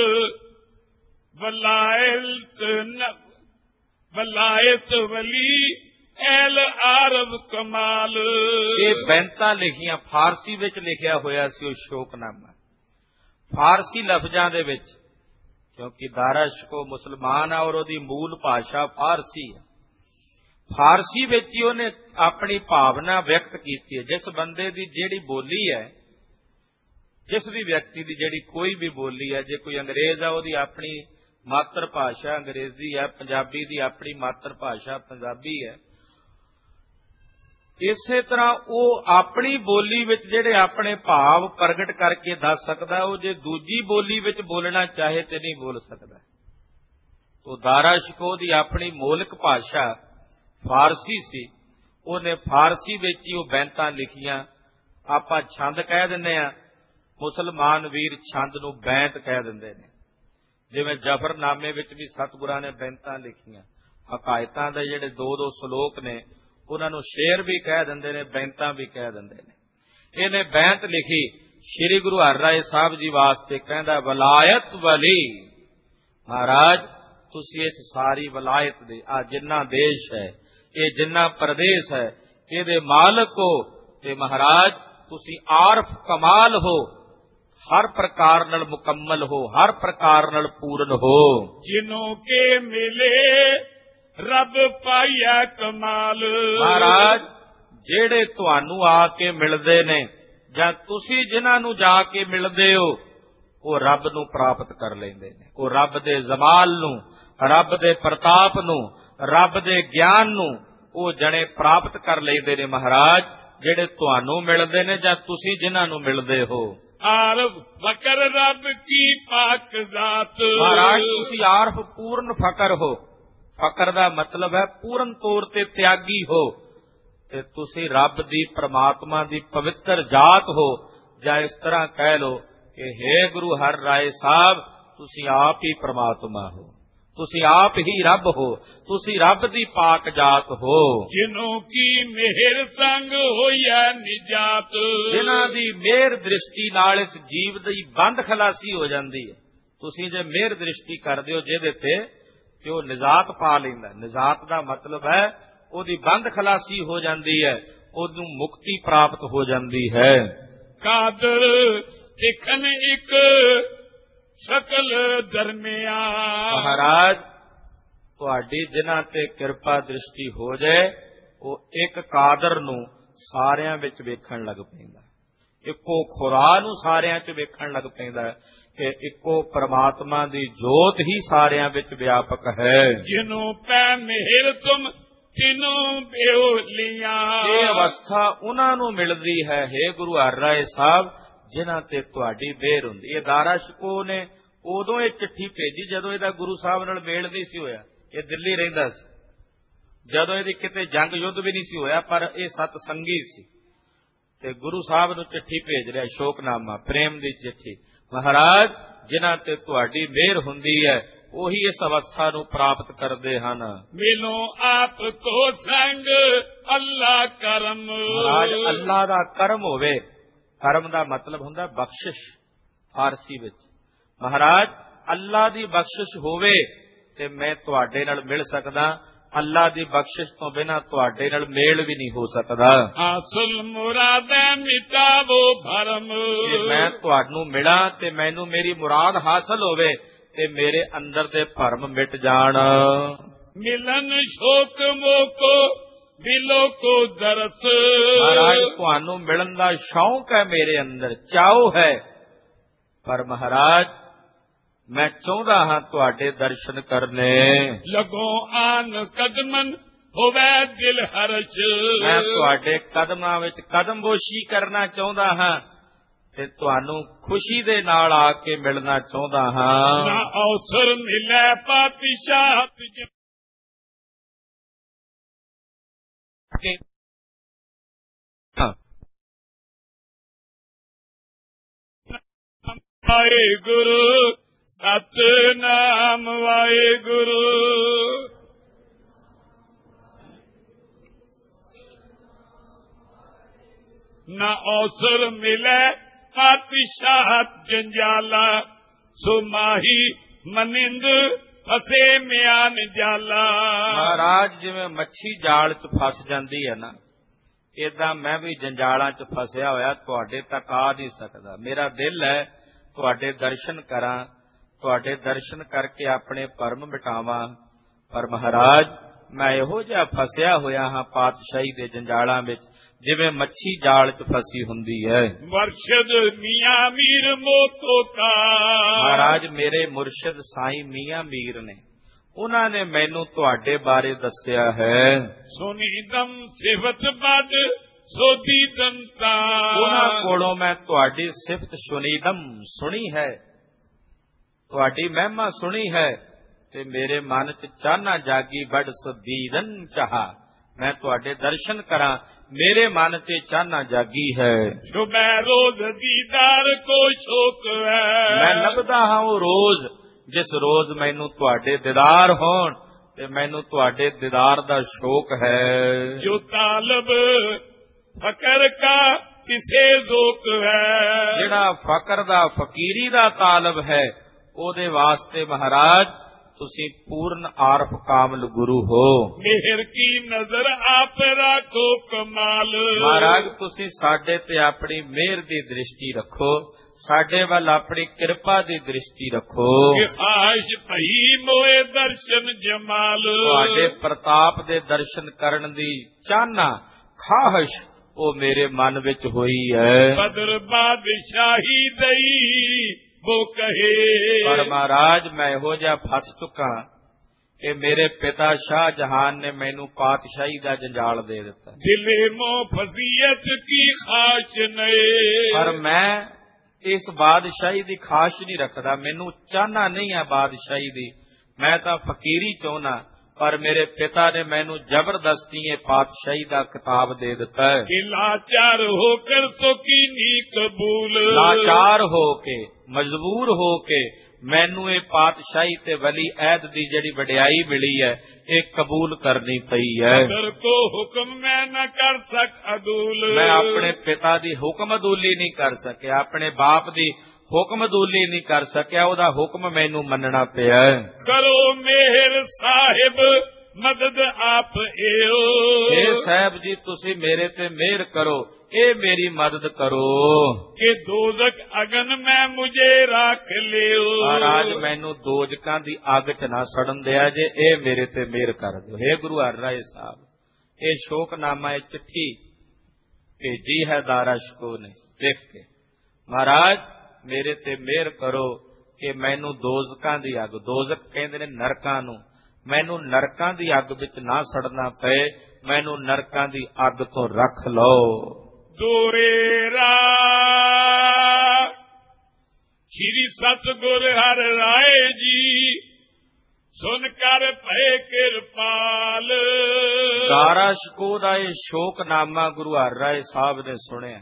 ਵਲਾਇਤ ਵਲੀ ਐਲ ਆਰਬ ਕਮਾਲ। ਇਹ ਬੈਂਤਾਂ ਲਿਖੀਆਂ, ਫਾਰਸੀ ਵਿੱਚ ਲਿਖਿਆ ਹੋਇਆ ਸੀ ਉਹ ਸ਼ੋਕਨਾਮਾ, ਫਾਰਸੀ ਲਫ਼ਜ਼ਾਂ ਦੇ ਵਿੱਚ, ਕਿਉਂਕਿ ਦਾਰਾ ਸ਼ਿਕੋਹ ਮੁਸਲਮਾਨ ਆ ਔਰ ਉਹਦੀ ਮੂਲ ਭਾਸ਼ਾ ਫਾਰਸੀ ਹੈ। ਫਾਰਸੀ ਵਿੱਚ ਹੀ ਉਹਨੇ ਆਪਣੀ ਭਾਵਨਾ ਵਿਅਕਤ ਕੀਤੀ ਹੈ। ਜਿਸ ਬੰਦੇ ਦੀ ਜਿਹੜੀ ਬੋਲੀ ਹੈ, ਜਿਸ ਵੀ ਵਿਅਕਤੀ ਦੀ ਜਿਹੜੀ ਕੋਈ ਵੀ ਬੋਲੀ ਹੈ, ਜੇ ਕੋਈ ਅੰਗਰੇਜ਼ ਆ ਉਹਦੀ ਆਪਣੀ ਮਾਤਰ ਭਾਸ਼ਾ ਅੰਗਰੇਜ਼ੀ ਹੈ, ਪੰਜਾਬੀ ਦੀ ਆਪਣੀ ਮਾਤਰ ਭਾਸ਼ਾ ਪੰਜਾਬੀ ਹੈ, ਇਸੇ ਤਰ੍ਹਾਂ ਉਹ ਆਪਣੀ ਬੋਲੀ ਵਿੱਚ ਜਿਹੜੇ ਆਪਣੇ ਭਾਵ ਪ੍ਰਗਟ ਕਰਕੇ ਦੱਸ ਸਕਦਾ, ਉਹ ਜੇ ਦੂਜੀ ਬੋਲੀ ਵਿੱਚ ਬੋਲਣਾ ਚਾਹੇ ਤੇ ਨਹੀਂ ਬੋਲ ਸਕਦਾ। ਉਹ ਦਾਰਾ ਸ਼ਿਕੋਹ ਦੀ ਆਪਣੀ ਮੌਲਿਕ ਭਾਸ਼ਾ ਫਾਰਸੀ ਸੀ, ਉਹਨੇ ਫਾਰਸੀ ਵਿੱਚ ਹੀ ਉਹ ਬੈਂਤਾਂ ਲਿਖੀਆਂ। ਆਪਾਂ ਛੰਦ ਕਹਿ ਦਿੰਦੇ ਆ, ਮੁਸਲਮਾਨ ਵੀਰ ਛੰਦ ਨੂੰ ਬੈਂਤ ਕਹਿ ਦਿੰਦੇ ਨੇ। ਜਿਵੇਂ ਜ਼ਫਰਨਾਮੇ ਵਿੱਚ ਵੀ ਸਤਿਗੁਰਾਂ ਨੇ ਬੈਂਤਾਂ ਲਿਖੀਆਂ, ਹਕਾਇਤਾਂ ਦੇ ਜਿਹੜੇ 2-2 ਸ਼ਲੋਕ ਨੇ ਉਹਨਾਂ ਨੂੰ ਸ਼ੇਰ ਵੀ ਕਹਿ ਦਿੰਦੇ ਨੇ, ਬੈਂਤਾਂ ਵੀ ਕਹਿ ਦਿੰਦੇ ਨੇ। ਇਹਨੇ ਬੈਂਤ ਲਿਖੀ ਸ੍ਰੀ ਗੁਰੂ ਹਰਿਰਾਏ ਸਾਹਿਬ ਜੀ ਵਾਸਤੇ, ਕਹਿੰਦਾ ਵਲਾਇਤ ਵਲੀ, ਮਹਾਰਾਜ ਤੁਸੀਂ ਇਸ ਸਾਰੀ ਵਲਾਇਤ ਦੇ, ਆ ਜਿੰਨਾ ਦੇਸ਼ ਹੈ, ਇਹ ਜਿੰਨਾ ਪ੍ਰਦੇਸ਼ ਹੈ, ਇਹਦੇ ਮਾਲਕ ਹੋ ਤੇ ਮਹਾਰਾਜ ਤੁਸੀਂ ਆਰਫ ਕਮਾਲ ਹੋ, ਹਰ ਪ੍ਰਕਾਰ ਨਾਲ ਮੁਕੰਮਲ ਹੋ, ਹਰ ਪ੍ਰਕਾਰ ਨਾਲ ਪੂਰਨ ਹੋ। ਜਿਨੋਂ ਕੇ ਮਿਲੇ ਰੱਬ ਪਾਇਆ ਕਮਾਲ। ਮਹਾਰਾਜ ਜਿਹੜੇ ਤੁਹਾਨੂੰ ਆ ਕੇ ਮਿਲਦੇ ਨੇ ਜਾਂ ਤੁਸੀਂ ਜਿਨ੍ਹਾਂ ਨੂੰ ਜਾ ਕੇ ਮਿਲਦੇ ਹੋ, ਉਹ ਰੱਬ ਨੂੰ ਪ੍ਰਾਪਤ ਕਰ ਲੈਂਦੇ ਨੇ। ਉਹ ਰੱਬ ਦੇ ਜਮਾਲ ਨੂੰ, ਰੱਬ ਦੇ ਪ੍ਰਤਾਪ ਨੂੰ, ਰੱਬ ਦੇ ਗਿਆਨ ਨੂੰ ਉਹ ਜਣੇ ਪ੍ਰਾਪਤ ਕਰ ਲੈਂਦੇ ਨੇ ਮਹਾਰਾਜ, ਜਿਹੜੇ ਤੁਹਾਨੂੰ ਮਿਲਦੇ ਨੇ ਜਾਂ ਤੁਸੀਂ ਜਿਨ੍ਹਾਂ ਨੂੰ ਮਿਲਦੇ ਹੋ। आरफ फकर रब की पाक जात। ਮਹਾਰਾਜ ਤੁਸੀਂ ਆਰਫ ਪੂਰਨ ਫਕਰ ਹੋ। ਫਕਰ ਦਾ ਮਤਲਬ ਹੈ ਪੂਰਨ ਤੌਰ ਤੇ ਤਿਆਗੀ ਹੋ, ਤੇ ਤੁਸੀਂ ਰੱਬ ਦੀ ਪ੍ਰਮਾਤਮਾ ਦੀ ਪਵਿੱਤਰ ਜਾਤ ਹੋ। ਜਾਂ ਇਸ ਤਰ੍ਹਾਂ ਕਹਿ ਲੋ ਕਿ हे ਗੁਰੂ ਹਰਿ ਰਾਏ ਸਾਹਿਬ, ਤੁਸੀਂ ਆਪ ਹੀ ਪ੍ਰਮਾਤਮਾ ਹੋ, ਤੁਸੀਂ ਆਪ ਹੀ ਰੱਬ ਹੋ, ਤੁਸੀਂ ਰੱਬ ਦੀ ਪਾਕ ਜਾਤ ਹੋ। ਜਿਨ੍ਹਾਂ ਕੀ ਮਿਹਰ ਸੰਗ ਹੋਇਆ ਨਿਜਾਤ। ਜਿਨ੍ਹਾਂ ਦੀ ਮਿਹਰ ਦ੍ਰਿਸ਼ਟੀ ਨਾਲ ਇਸ ਜੀਵ ਦੀ ਬੰਦ ਖਲਾਸੀ ਹੋ ਜਾਂਦੀ ਹੈ। ਤੁਸੀਂ ਜੇ ਮਿਹਰ ਦ੍ਰਿਸ਼ਟੀ ਕਰਦੇ ਹੋ ਜਿਹਦੇ ਤੇ ਉਹ ਨਿਜਾਤ ਪਾ ਲੈਂਦਾ। ਨਿਜਾਤ ਦਾ ਮਤਲਬ ਹੈ ਉਹਦੀ ਬੰਦ ਖਲਾਸੀ ਹੋ ਜਾਂਦੀ ਹੈ, ਉਹਨੂੰ ਮੁਕਤੀ ਪ੍ਰਾਪਤ ਹੋ ਜਾਂਦੀ ਹੈ। ਕਾਦਰ ਦੇਖਣ ਇੱਕ ਸ਼ਕਲ ਦਰਮਿਆਨ। ਮਹਾਰਾਜ ਤੁਹਾਡੀ ਜਿਨ੍ਹਾਂ ਤੇ ਕਿਰਪਾ ਦ੍ਰਿਸ਼ਟੀ ਹੋ ਜਾਏ, ਉਹ ਇੱਕ ਕਾਦਰ ਨੂੰ ਸਾਰਿਆਂ ਵਿੱਚ ਵੇਖਣ ਲੱਗ ਪੈਂਦਾ, ਇੱਕੋ ਖੁਰਾ ਨੂੰ ਸਾਰਿਆਂ 'ਚ ਵੇਖਣ ਲੱਗ ਪੈਂਦਾ ਕਿ ਇੱਕੋ ਪਰਮਾਤਮਾ ਦੀ ਜੋਤ ਹੀ ਸਾਰਿਆਂ ਵਿੱਚ ਵਿਆਪਕ ਹੈ। ਜਿਹਨੂੰ ਪੈ ਮਿਹਰ ਤੁਮ ਤਿਨੋਂ ਬੇਉਲੀਆਂ। ਇਹ ਅਵਸਥਾ ਉਹਨਾਂ ਨੂੰ ਮਿਲਦੀ ਹੈ हे ਗੁਰੂ ਹਰਿ ਰਾਏ ਸਾਹਿਬ, ਜਿਨ੍ਹਾਂ ਤੇ ਤੁਹਾਡੀ ਮਿਹਰ ਹੁੰਦੀ। ਇਹ ਦਾਰਾ ਸ਼ਿਕੋਹ ਨੇ ਉਦੋਂ ਇਹ ਚਿੱਠੀ ਭੇਜੀ ਜਦੋਂ ਇਹਦਾ ਗੁਰੂ ਸਾਹਿਬ ਨਾਲ ਮੇਲ ਨਹੀਂ ਸੀ ਹੋਇਆ। ਇਹ ਦਿੱਲੀ ਰਹਿੰਦਾ ਸੀ, ਜਦੋਂ ਇਹਦੀ ਕਿਤੇ ਜੰਗ ਯੁੱਧ ਵੀ ਨਹੀਂ ਸੀ ਹੋਇਆ, ਪਰ ਇਹ ਸਤ ਸੰਗੀ ਸੀ ਤੇ ਗੁਰੂ ਸਾਹਿਬ ਨੂੰ ਚਿੱਠੀ ਭੇਜ ਰਿਹਾ, ਸ਼ੋਕਨਾਮਾ, ਪ੍ਰੇਮ ਦੀ ਚਿੱਠੀ। ਮਹਾਰਾਜ ਜਿਨ੍ਹਾਂ ਤੇ ਤੁਹਾਡੀ ਮਿਹਰ ਹੁੰਦੀ ਹੈ ਉਹੀ ਇਸ ਅਵਸਥਾ ਨੂੰ ਪ੍ਰਾਪਤ ਕਰਦੇ ਹਨ। ਮਿਲੋ ਆਪ ਕੋ ਸੰਗ ਅੱਲਾ ਕਰਮ। ਮਹਾਰਾਜ ਅੱਲਾ ਦਾ ਕਰਮ ਹੋਵੇ। ਕਰਮ ਦਾ ਮਤਲਬ ਹੁੰਦਾ ਬਖਸ਼ਿਸ਼ ਫਾਰਸੀ ਵਿੱਚ। ਮਹਾਰਾਜ ਅੱਲਾ ਦੀ ਬਖਸ਼ਿਸ਼ ਹੋਵੇ ਤੇ ਮੈਂ ਤੁਹਾਡੇ ਨਾਲ ਮਿਲ ਸਕਦਾ। ਅੱਲਾ ਦੀ ਬਖਸ਼ਿਸ਼ ਤੋਂ ਬਿਨਾਂ ਤੁਹਾਡੇ ਨਾਲ ਮੇਲ ਵੀ ਨਹੀਂ ਹੋ ਸਕਦਾ। ਹਾਸਲ ਮੁਰਾਦ ਮਿਟਾਵੋ ਭਰਮ। ਜੇ ਮੈਂ ਤੁਹਾਨੂੰ ਮਿਲਾਂ ਤੇ ਮੈਨੂੰ ਮੇਰੀ ਮੁਰਾਦ ਹਾਸਲ ਹੋਵੇ ਤੇ ਮੇਰੇ ਅੰਦਰ ਦੇ ਭਰਮ ਮਿਟ ਜਾਣ। ਮਿਲਨ ਸ਼ੋਕ ਮੋਕੋ ਦਿਲੋਂ ਕੋ ਦਰਸ। ਮਹਾਰਾਜ ਤੁਹਾਨੂੰ ਮਿਲਣ ਦਾ ਸ਼ੌਂਕ ਹੈ, ਮੇਰੇ ਅੰਦਰ ਚਾਉ ਹੈ, ਪਰ ਮਹਾਰਾਜ ਮੈਂ ਚਾਹੁੰਦਾ ਹਾਂ ਤੁਹਾਡੇ ਦਰਸ਼ਨ ਕਰਨੇ। ਲਗੋ ਆਨ ਕਦਮਨ ਹੋਵੇ ਦਿਲ ਹਰਸ਼। ਮੈਂ ਤੁਹਾਡੇ ਕਦਮਾਂ ਵਿੱਚ ਕਦਮਬੋਸ਼ੀ ਕਰਨਾ ਚਾਹੁੰਦਾ ਹਾਂ ਤੇ ਤੁਹਾਨੂੰ ਖੁਸ਼ੀ ਦੇ ਨਾਲ ਆ ਕੇ ਮਿਲਣਾ ਚਾਹੁੰਦਾ ਹਾਂ। ਨਾ ਅਵਸਰ ਮਿਲੇ ਪਾਤਸ਼ਾਹਤ ਵਾਹਿਗੁਰੂ ਸਤਿਨਾਮ ਵਾਹਿਗੁਰੂ। ਨਾ ਅਵਸਰ ਮਿਲੇ ਪਾਤਸ਼ਾਹਤ ਜੰਜਾਲਾ। ਸੋ ਮਾਹੀ ਮਨਿੰਦ ਫਸੇ ਮਿਆਨ ਜਾਲਾ। ਮਹਾਰਾਜ ਜਿਵੇਂ ਮੱਛੀ ਜਾਲ 'ਚ ਫਸ ਜਾਂਦੀ ਹੈ ਨਾ, ਏਦਾਂ ਮੈਂ ਵੀ ਜੰਜਾਲਾਂ 'ਚ ਫਸਿਆ ਹੋਇਆ ਤੁਹਾਡੇ ਤੱਕ ਆ ਨਹੀਂ ਸਕਦਾ। ਮੇਰਾ ਦਿਲ ਹੈ ਤੁਹਾਡੇ ਦਰਸ਼ਨ ਕਰਾਂ, ਤੁਹਾਡੇ ਦਰਸ਼ਨ ਕਰਕੇ ਆਪਣੇ ਭਰਮ ਮਿਟਾਵਾਂ, ਪਰ ਮਹਾਰਾਜ ਮੈਂ ਇਹੋ ਜਿਹਾ ਫਸਿਆ ਹੋਇਆ ਹਾਂ ਪਾਤਸ਼ਾਹੀ ਦੇ ਜੰਜਾਲਾਂ ਵਿੱਚ ਜਿਵੇਂ ਮੱਛੀ ਜਾਲ 'ਚ ਫਸੀ ਹੁੰਦੀ ਹੈ। ਮੁਰਸ਼ਿਦ ਮੀਆਂ ਮੀਰ ਮੋਤੋ ਕਾ। ਮਹਾਰਾਜ ਮੇਰੇ ਮੁਰਸ਼ਿਦ ਸਾਈਂ ਮੀਆਂ ਮੀਰ ਨੇ, ਉਹਨਾਂ ਨੇ ਮੈਨੂੰ ਤੁਹਾਡੇ ਬਾਰੇ ਦੱਸਿਆ ਹੈ। ਸੁਨੀਦਮ ਸਿਫਤ ਬਦ ਸੋਦੀ ਦੰਤਾ। ਉਹਨਾਂ ਕੋਲੋਂ ਮੈਂ ਤੁਹਾਡੀ ਸਿਫਤ ਸੁਨੀਦਮ ਸੁਣੀ ਹੈ, ਤੁਹਾਡੀ ਮਹਿਮਾ ਸੁਣੀ ਹੈ ਤੇ ਮੇਰੇ ਮਨ 'ਚ ਚਾਹਨਾ ਜਾਗੀ ਬੜ ਸਦੀਦਨ ਚਾਹਾ। ਮੈਂ ਤੁਹਾਡੇ ਦਰਸ਼ਨ ਕਰਾਂ, ਮੇਰੇ ਮਨ 'ਤੇ ਚਾਹਨਾ ਜਾਗੀ ਹੈ। ਸ਼ੁਬੈ ਰੋਜ਼ ਦੀਦਾਰ ਕੋ ਸ਼ੌਕ ਹੈ। ਮੈਂ ਲੱਭਦਾ ਹਾਂ ਉਹ ਰੋਜ਼ ਜਿਸ ਰੋਜ਼ ਮੈਨੂੰ ਤੁਹਾਡੇ ਦੀਦਾਰ ਹੋਣ ਤੇ ਮੈਨੂੰ ਤੁਹਾਡੇ ਦੀਦਾਰ ਦਾ ਸ਼ੌਕ ਹੈ। ਜੋ ਤਾਲਬ ਫਕਰ ਕਾ ਕਿਸੇ ਜ਼ੋਕ ਹੈ। ਜਿਹੜਾ ਫਕਰ ਦਾ ਫਕੀਰੀ ਦਾ ਤਾਲਬ ਹੈ ਉਹਦੇ ਵਾਸਤੇ ਮਹਾਰਾਜ ਤੁਸੀਂ ਪੂਰਨ ਆਰਫ ਕਾਮਲ ਗੁਰੂ ਹੋ। ਮਿਹਰ ਕੀ ਨਜ਼ਰ ਆਪ ਰੱਖੋ ਕਮਾਲ। ਮਹਾਰਾਜ ਤੁਸੀਂ ਸਾਡੇ ਤੇ ਆਪਣੀ ਮਿਹਰ ਦੀ ਦ੍ਰਿਸ਼ਟੀ ਰੱਖੋ, ਸਾਡੇ ਵੱਲ ਆਪਣੀ ਕਿਰਪਾ ਦੀ ਦ੍ਰਿਸ਼ਟੀ ਰੱਖੋ। ਖਾਸ਼ ਭਈ ਮੋਏ ਦਰਸ਼ਨ ਜਮਾਲ। ਤੁਹਾਡੇ ਪ੍ਰਤਾਪ ਦੇ ਦਰਸ਼ਨ ਕਰਨ ਦੀ ਚਾਹਨਾ ਖਾਹਸ਼ ਉਹ ਮੇਰੇ ਮਨ ਵਿੱਚ ਹੋਈ ਹੈ। ਬਦਰ ਬਾਦਸ਼ਾਹੀ ਦਈ ਉਹ ਕਹੇ। ਪਰ ਮਹਾਰਾਜ ਮੈਂ ਇਹੋ ਜਿਹਾ ਫਸ ਚੁੱਕਾ कि मेरे पिता शाहजहान ने मैनू पातशाही का जंजाल दे दिता, दिले मो फजीयत की खाश नए, पर मैं इस बादशाही की खाश नहीं रखदा, मैनू चाहना नहीं है बादशाही दी, मैं तो फकीरी चाहना, पर मेरे पिता ने मैनू जबरदस्ती ये पातशाही का किताब दे दिता है। कि लाचार होकर तो की नी कबूल, लाचार होके मजबूर होके मैनू ये पातशाही ते वली ऐद दी जड़ी वडियाई मिली है ये कबूल करनी पई है। अगर को हुक्म मैं न कर सक अदूल, मैं अपने पिता दी हुक्म अदूली नहीं कर सके, अपने बाप दी हुक्म अदूली नहीं कर सकिया, ओदा हुक्म मैनू मनना पिया है। करो मेहर साहिब मदद आप एओ, हे साहब जी तुसी मेरे ते मेहर करो, ए मेरी मदद करो कि दोजक अगन में मुझे राख लियो, महाराज मैनू दोजकां दी अग च ना सड़न दिया जे, ए मेरे ते मेहर कर दो। हे गुरु हरराय साहब, ये शोकनामा चिट्ठी भेजी है दारा शिकोह ने लिख के, महाराज मेरे ते मेहर करो कि मैनू दोजकां दी अग, दोजक कहंदे ने नरकां नू, मैनू नरकां दी अग विच ना सड़ना पए, मैनू नरकां दी अग तो रख लो। दोरेरा श्री सतगुर हर राय जी सुनकर भय किरपाल, दारा शिकोह दा ये शोकनामा गुरु हरराय साहब ने सुनिया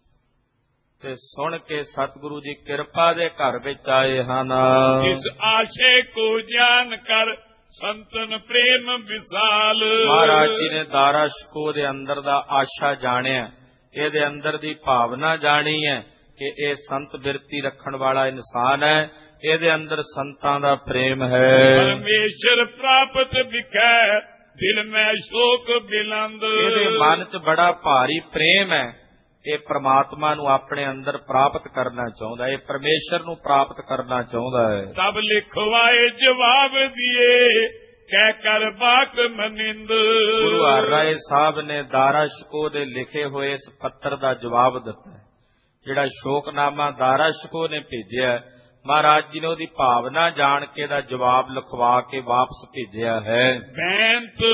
ते सुन के सतगुरु जी किरपा दे घर विच आए हन। इस आशे को जान कर संतन प्रेम विशाल, महाराज जी ने दारा शिकोह दे अंदर दा आशा जानिया, ਇਹਦੇ अंदर दी भावना जानी है कि ਇਹ संत बिरती रखण वाला इंसान है, ਇਹਦੇ अंदर संतां दा प्रेम है। परमेश्वर प्राप्त बिखै दिल में शोक बिलंद, ਇਹਦੇ मन च बड़ा भारी प्रेम है, ये परमात्मा नू अपने अंदर प्राप्त करना चाहता है, परमेश्वर नू प्राप्त करना चाहता है। तब लिखवाए जवाब दिए कह कर बाक मनिंद, गुरु हरराय साहब ने दारा शिकोह दे लिखे हुए इस पत्र का जवाब दिता है, जिहड़ा शोकनामा दारा शिकोह ने भेजिया, महाराज जी ने उहदी भावना जान के दा जवाब लिखवा के वापस भेजिया है। बैंत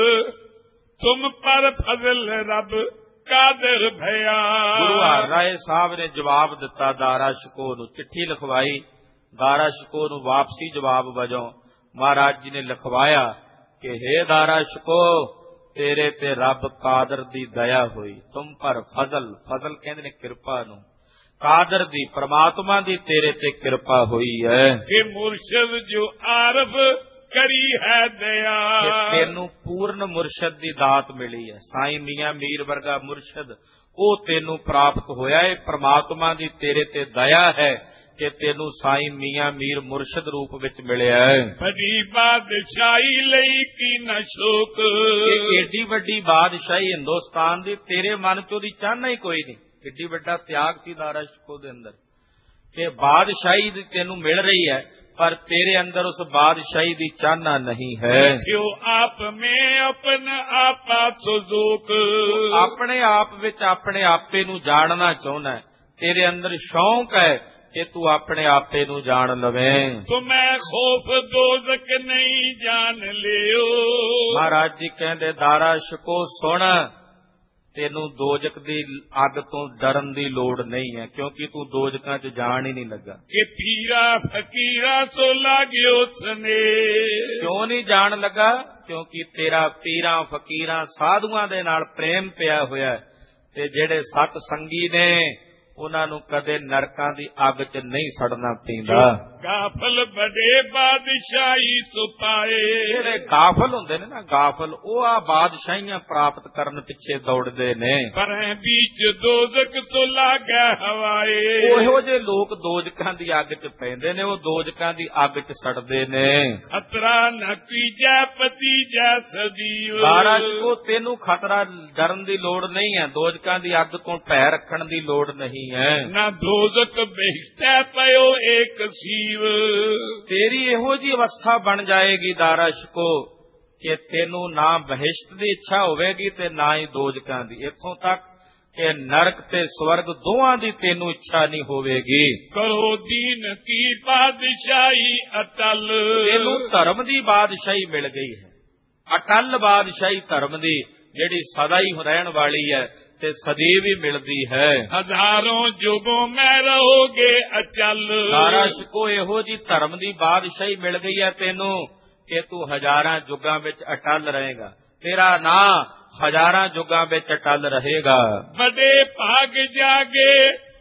तुम पर फजल रब कादर भया, गुरु हरराय साहब ने जवाब दिता दारा शिकोह नू, चिट्ठी लिखवाई दारा शिकोह नू वापसी जवाब वजों महाराज जी ने लिखवाया कि हे दारा शिकोह तेरे ते रब कादर दी दया हुई, तुम पर फजल, फजल कहंदे ने किरपा नू, कादर दी परमात्मा दी तेरे ते किरपा हुई है कि मुर्शिद जो आरफ करी है दया, तेनू पूर्ण मुर्शद दी दात मिली है, साईं मियां मीर वर्गा मुर्शद ओ तेनू प्राप्त होया है, परमात्मा दी तेरे ते दया है कि तेनू साईं मियां मीर मुर्शद रूप विच मिलिया है। बड़ी बादशाही लई की न शोक, एडी वड्डी बादशाही हिंदुस्तान दी तेरे मन च ओदी चाहना ही कोई नहीं, एडी वड्डा त्याग सी दारा शिकोह दे अंदर कि बादशाही दी तेनू मिल रही है, पर तेरे अंदर उस बादशाही दी चाहना नहीं है। क्यों आप में अपन आपा सुजूक, अपने आप विच अपने आपे नू जानना चाहना है, तेरे अंदर शौक है कि तू अपने आपे नू जान लवे। तुम्हें खौफ दोजक नहीं जान लियो, महाराज जी कहंदे दारा शिकोह सुन, तेनू दोजक दी अग तो डरन दी लोड़ नहीं है, क्योंकि तू दोजकां च जान ही नहीं लगा। कि पीरा फकीरा सो लाग्यो सने, क्यों नहीं जान लगा? क्योंकि तेरा पीरा फकीरां साधुआं दे नाल प्रेम पिया होया ते जेड़े सत संगी ने उन्हां नू कदे नरकां दी अग च नहीं सड़ना पैंदा। गाफल बड़े बादशाही सुपाए, जेड़े गाफल हुंदे ने ना, गाफल ओ आ बादशाहियां प्राप्त करन पिछे दौड़दे ने, पर बीच दोजक तो लागे हवाए, ओहो जे लोक दोजकां दी अग च पैंदे ने, ओ दोजकां दी अग च सड़दे ने। खतरा न कीजै पति जै सजीव, दारा शिकोह तेनू खतरा डरन दी लोड़ नहीं है, दोजकां दी अग तो भै रखण दी लोड़ नहीं है। न दोजक बेहिश्तै पयो एक सीव, तेरी इहो जी अवस्था बन जाएगी दारा शिकोह कि तेनू ना बहिश्त दी इच्छा होवेगी ते ना ही दोजकां दी, इत्थों तक ਕਿ ਨਰਕ ਤੇ ਸਵਰਗ ਦੋਵਾਂ ਦੀ ਤੈਨੂੰ ਇੱਛਾ ਨਹੀਂ ਹੋਵੇਗੀ। ਕਰੋ ਦੀਨ ਕੀ ਬਾਦਸ਼ਾਹੀ ਅਟਲ, ਤੈਨੂੰ ਧਰਮ ਦੀ ਬਾਦਸ਼ਾਹੀ ਮਿਲ ਗਈ ਹੈ, ਅਟਲ ਬਾਦਸ਼ਾਹੀ ਧਰਮ ਦੀ, ਜਿਹੜੀ ਸਦਾ ਹੀ ਰਹਿਣ ਵਾਲੀ ਹੈ ਤੇ ਸਦੀਵ ਹੀ ਮਿਲਦੀ ਹੈ। ਹਜ਼ਾਰਾਂ ਯੁਗੋਂ ਮੈਂ ਰਹੋਗੇ ਅਚਲ, ਦਾਰਾ ਸ਼ਿਕੋ ਇਹੋ ਜੀ ਧਰਮ ਦੀ ਬਾਦਸ਼ਾਹੀ ਮਿਲ ਗਈ ਹੈ ਤੈਨੂੰ ਕਿ ਤੂੰ ਹਜ਼ਾਰਾਂ ਯੁੱਗਾਂ ਵਿੱਚ ਅਟਲ ਰਹੇਗਾ, ਤੇਰਾ ਨਾਂ ਹਜ਼ਾਰਾਂ ਯੁੱਗਾਂ ਵਿੱਚ ਅਟਲ ਰਹੇਗਾ। ਵੱਡੇ ਭਾਗ ਜਾਗੇ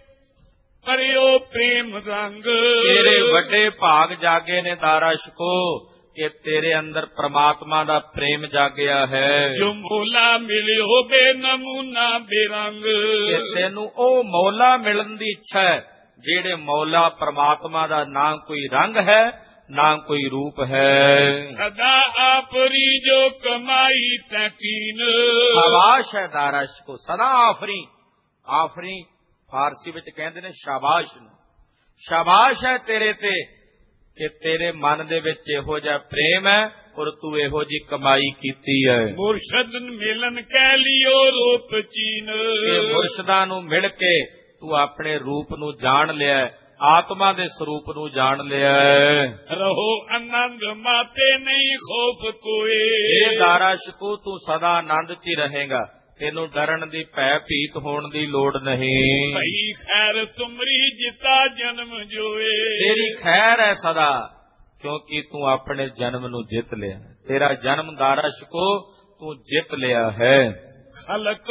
ਪਰਿਓ ਪ੍ਰੇਮ ਰੰਗ, ਤੇਰੇ ਵੱਡੇ ਭਾਗ ਜਾਗੇ ਨੇ ਦਾਰਾ ਸ਼ਿਕੋ ਕਿ ਤੇਰੇ ਅੰਦਰ ਪ੍ਰਮਾਤਮਾ ਦਾ ਪ੍ਰੇਮ ਜਾਗਿਆ ਹੈ। ਜੋ ਮੌਲਾ ਮਿਲਿਓ ਬੇ ਨਮੂਨਾ ਬੇਰੰਗ, ਕਿ ਤੈਨੂੰ ਉਹ ਮੌਲਾ ਮਿਲਣ ਦੀ ਇੱਛਾ ਹੈ ਜਿਹੜੇ ਮੌਲਾ ਪ੍ਰਮਾਤਮਾ ਦਾ ਨਾ ਕੋਈ ਰੰਗ ਹੈ ਨਾ ਕੋਈ ਰੂਪ ਹੈ। ਸਦਾ ਆਪਰੀ ਜੋ ਕਮਾਈ ਤਕੀਨ, ਸ਼ਾਬਾਸ਼ ਹੈ ਦਾਰਾ ਸ਼ਿਕੋ, ਸਦਾ ਆਫਰੀ, ਆਫਰੀ ਫਾਰਸੀ ਵਿੱਚ ਕਹਿੰਦੇ ਨੇ ਸ਼ਾਬਾਸ਼ ਨੂੰ, ਸ਼ਾਬਾਸ਼ ਹੈ ਤੇਰੇ ਤੇ ਕਿ ਤੇਰੇ ਮਨ ਦੇ ਵਿੱਚ ਇਹੋ ਜਿਹਾ ਪ੍ਰੇਮ ਹੈ ਔਰ ਤੂੰ ਇਹੋ ਜੀ ਕਮਾਈ ਕੀਤੀ ਹੈ। ਮੁਰਸ਼ਦ ਮਿਲਨ ਕਹਿ ਲਿਓ ਰੂਪ ਚੀਨ, ਮੁਰਸ਼ਦਾਂ ਨੂੰ ਮਿਲ ਕੇ ਤੂੰ ਆਪਣੇ ਰੂਪ ਨੂੰ ਜਾਣ ਲਿਆ, ਆਤਮਾ ਦੇ ਸਰੂਪ ਨੂੰ ਜਾਣ ਲਿਆ। ਰਹੋ ਆਨੰਦ ਮਾਤੇ ਨਹੀਂ ਖੋਫ ਕੋਏ, ਇਹ ਦਾਰਾ ਸ਼ਿਕੋ ਤੂੰ ਸਦਾ ਆਨੰਦ 'ਚ ਹੀ ਰਹੇਗਾ, ਤੈਨੂੰ ਡਰਨ ਦੀ ਭੈ ਭੀਤ ਹੋਣ ਦੀ ਲੋੜ ਨਹੀਂ। ਭਈ ਖੈਰ ਤੁਮਰੀ ਜਿਤਾ ਜਨਮ ਜੋਏ, ਤੇਰੀ ਖੈਰ ਹੈ ਸਦਾ ਕਿਉਂਕਿ ਤੂੰ ਆਪਣੇ ਜਨਮ ਨੂੰ ਜਿੱਤ ਲਿਆ, ਤੇਰਾ ਜਨਮ ਦਾਰਾ ਸ਼ਿਕੋ ਤੂੰ ਜਿੱਤ ਲਿਆ ਹੈ। ਖਲਕ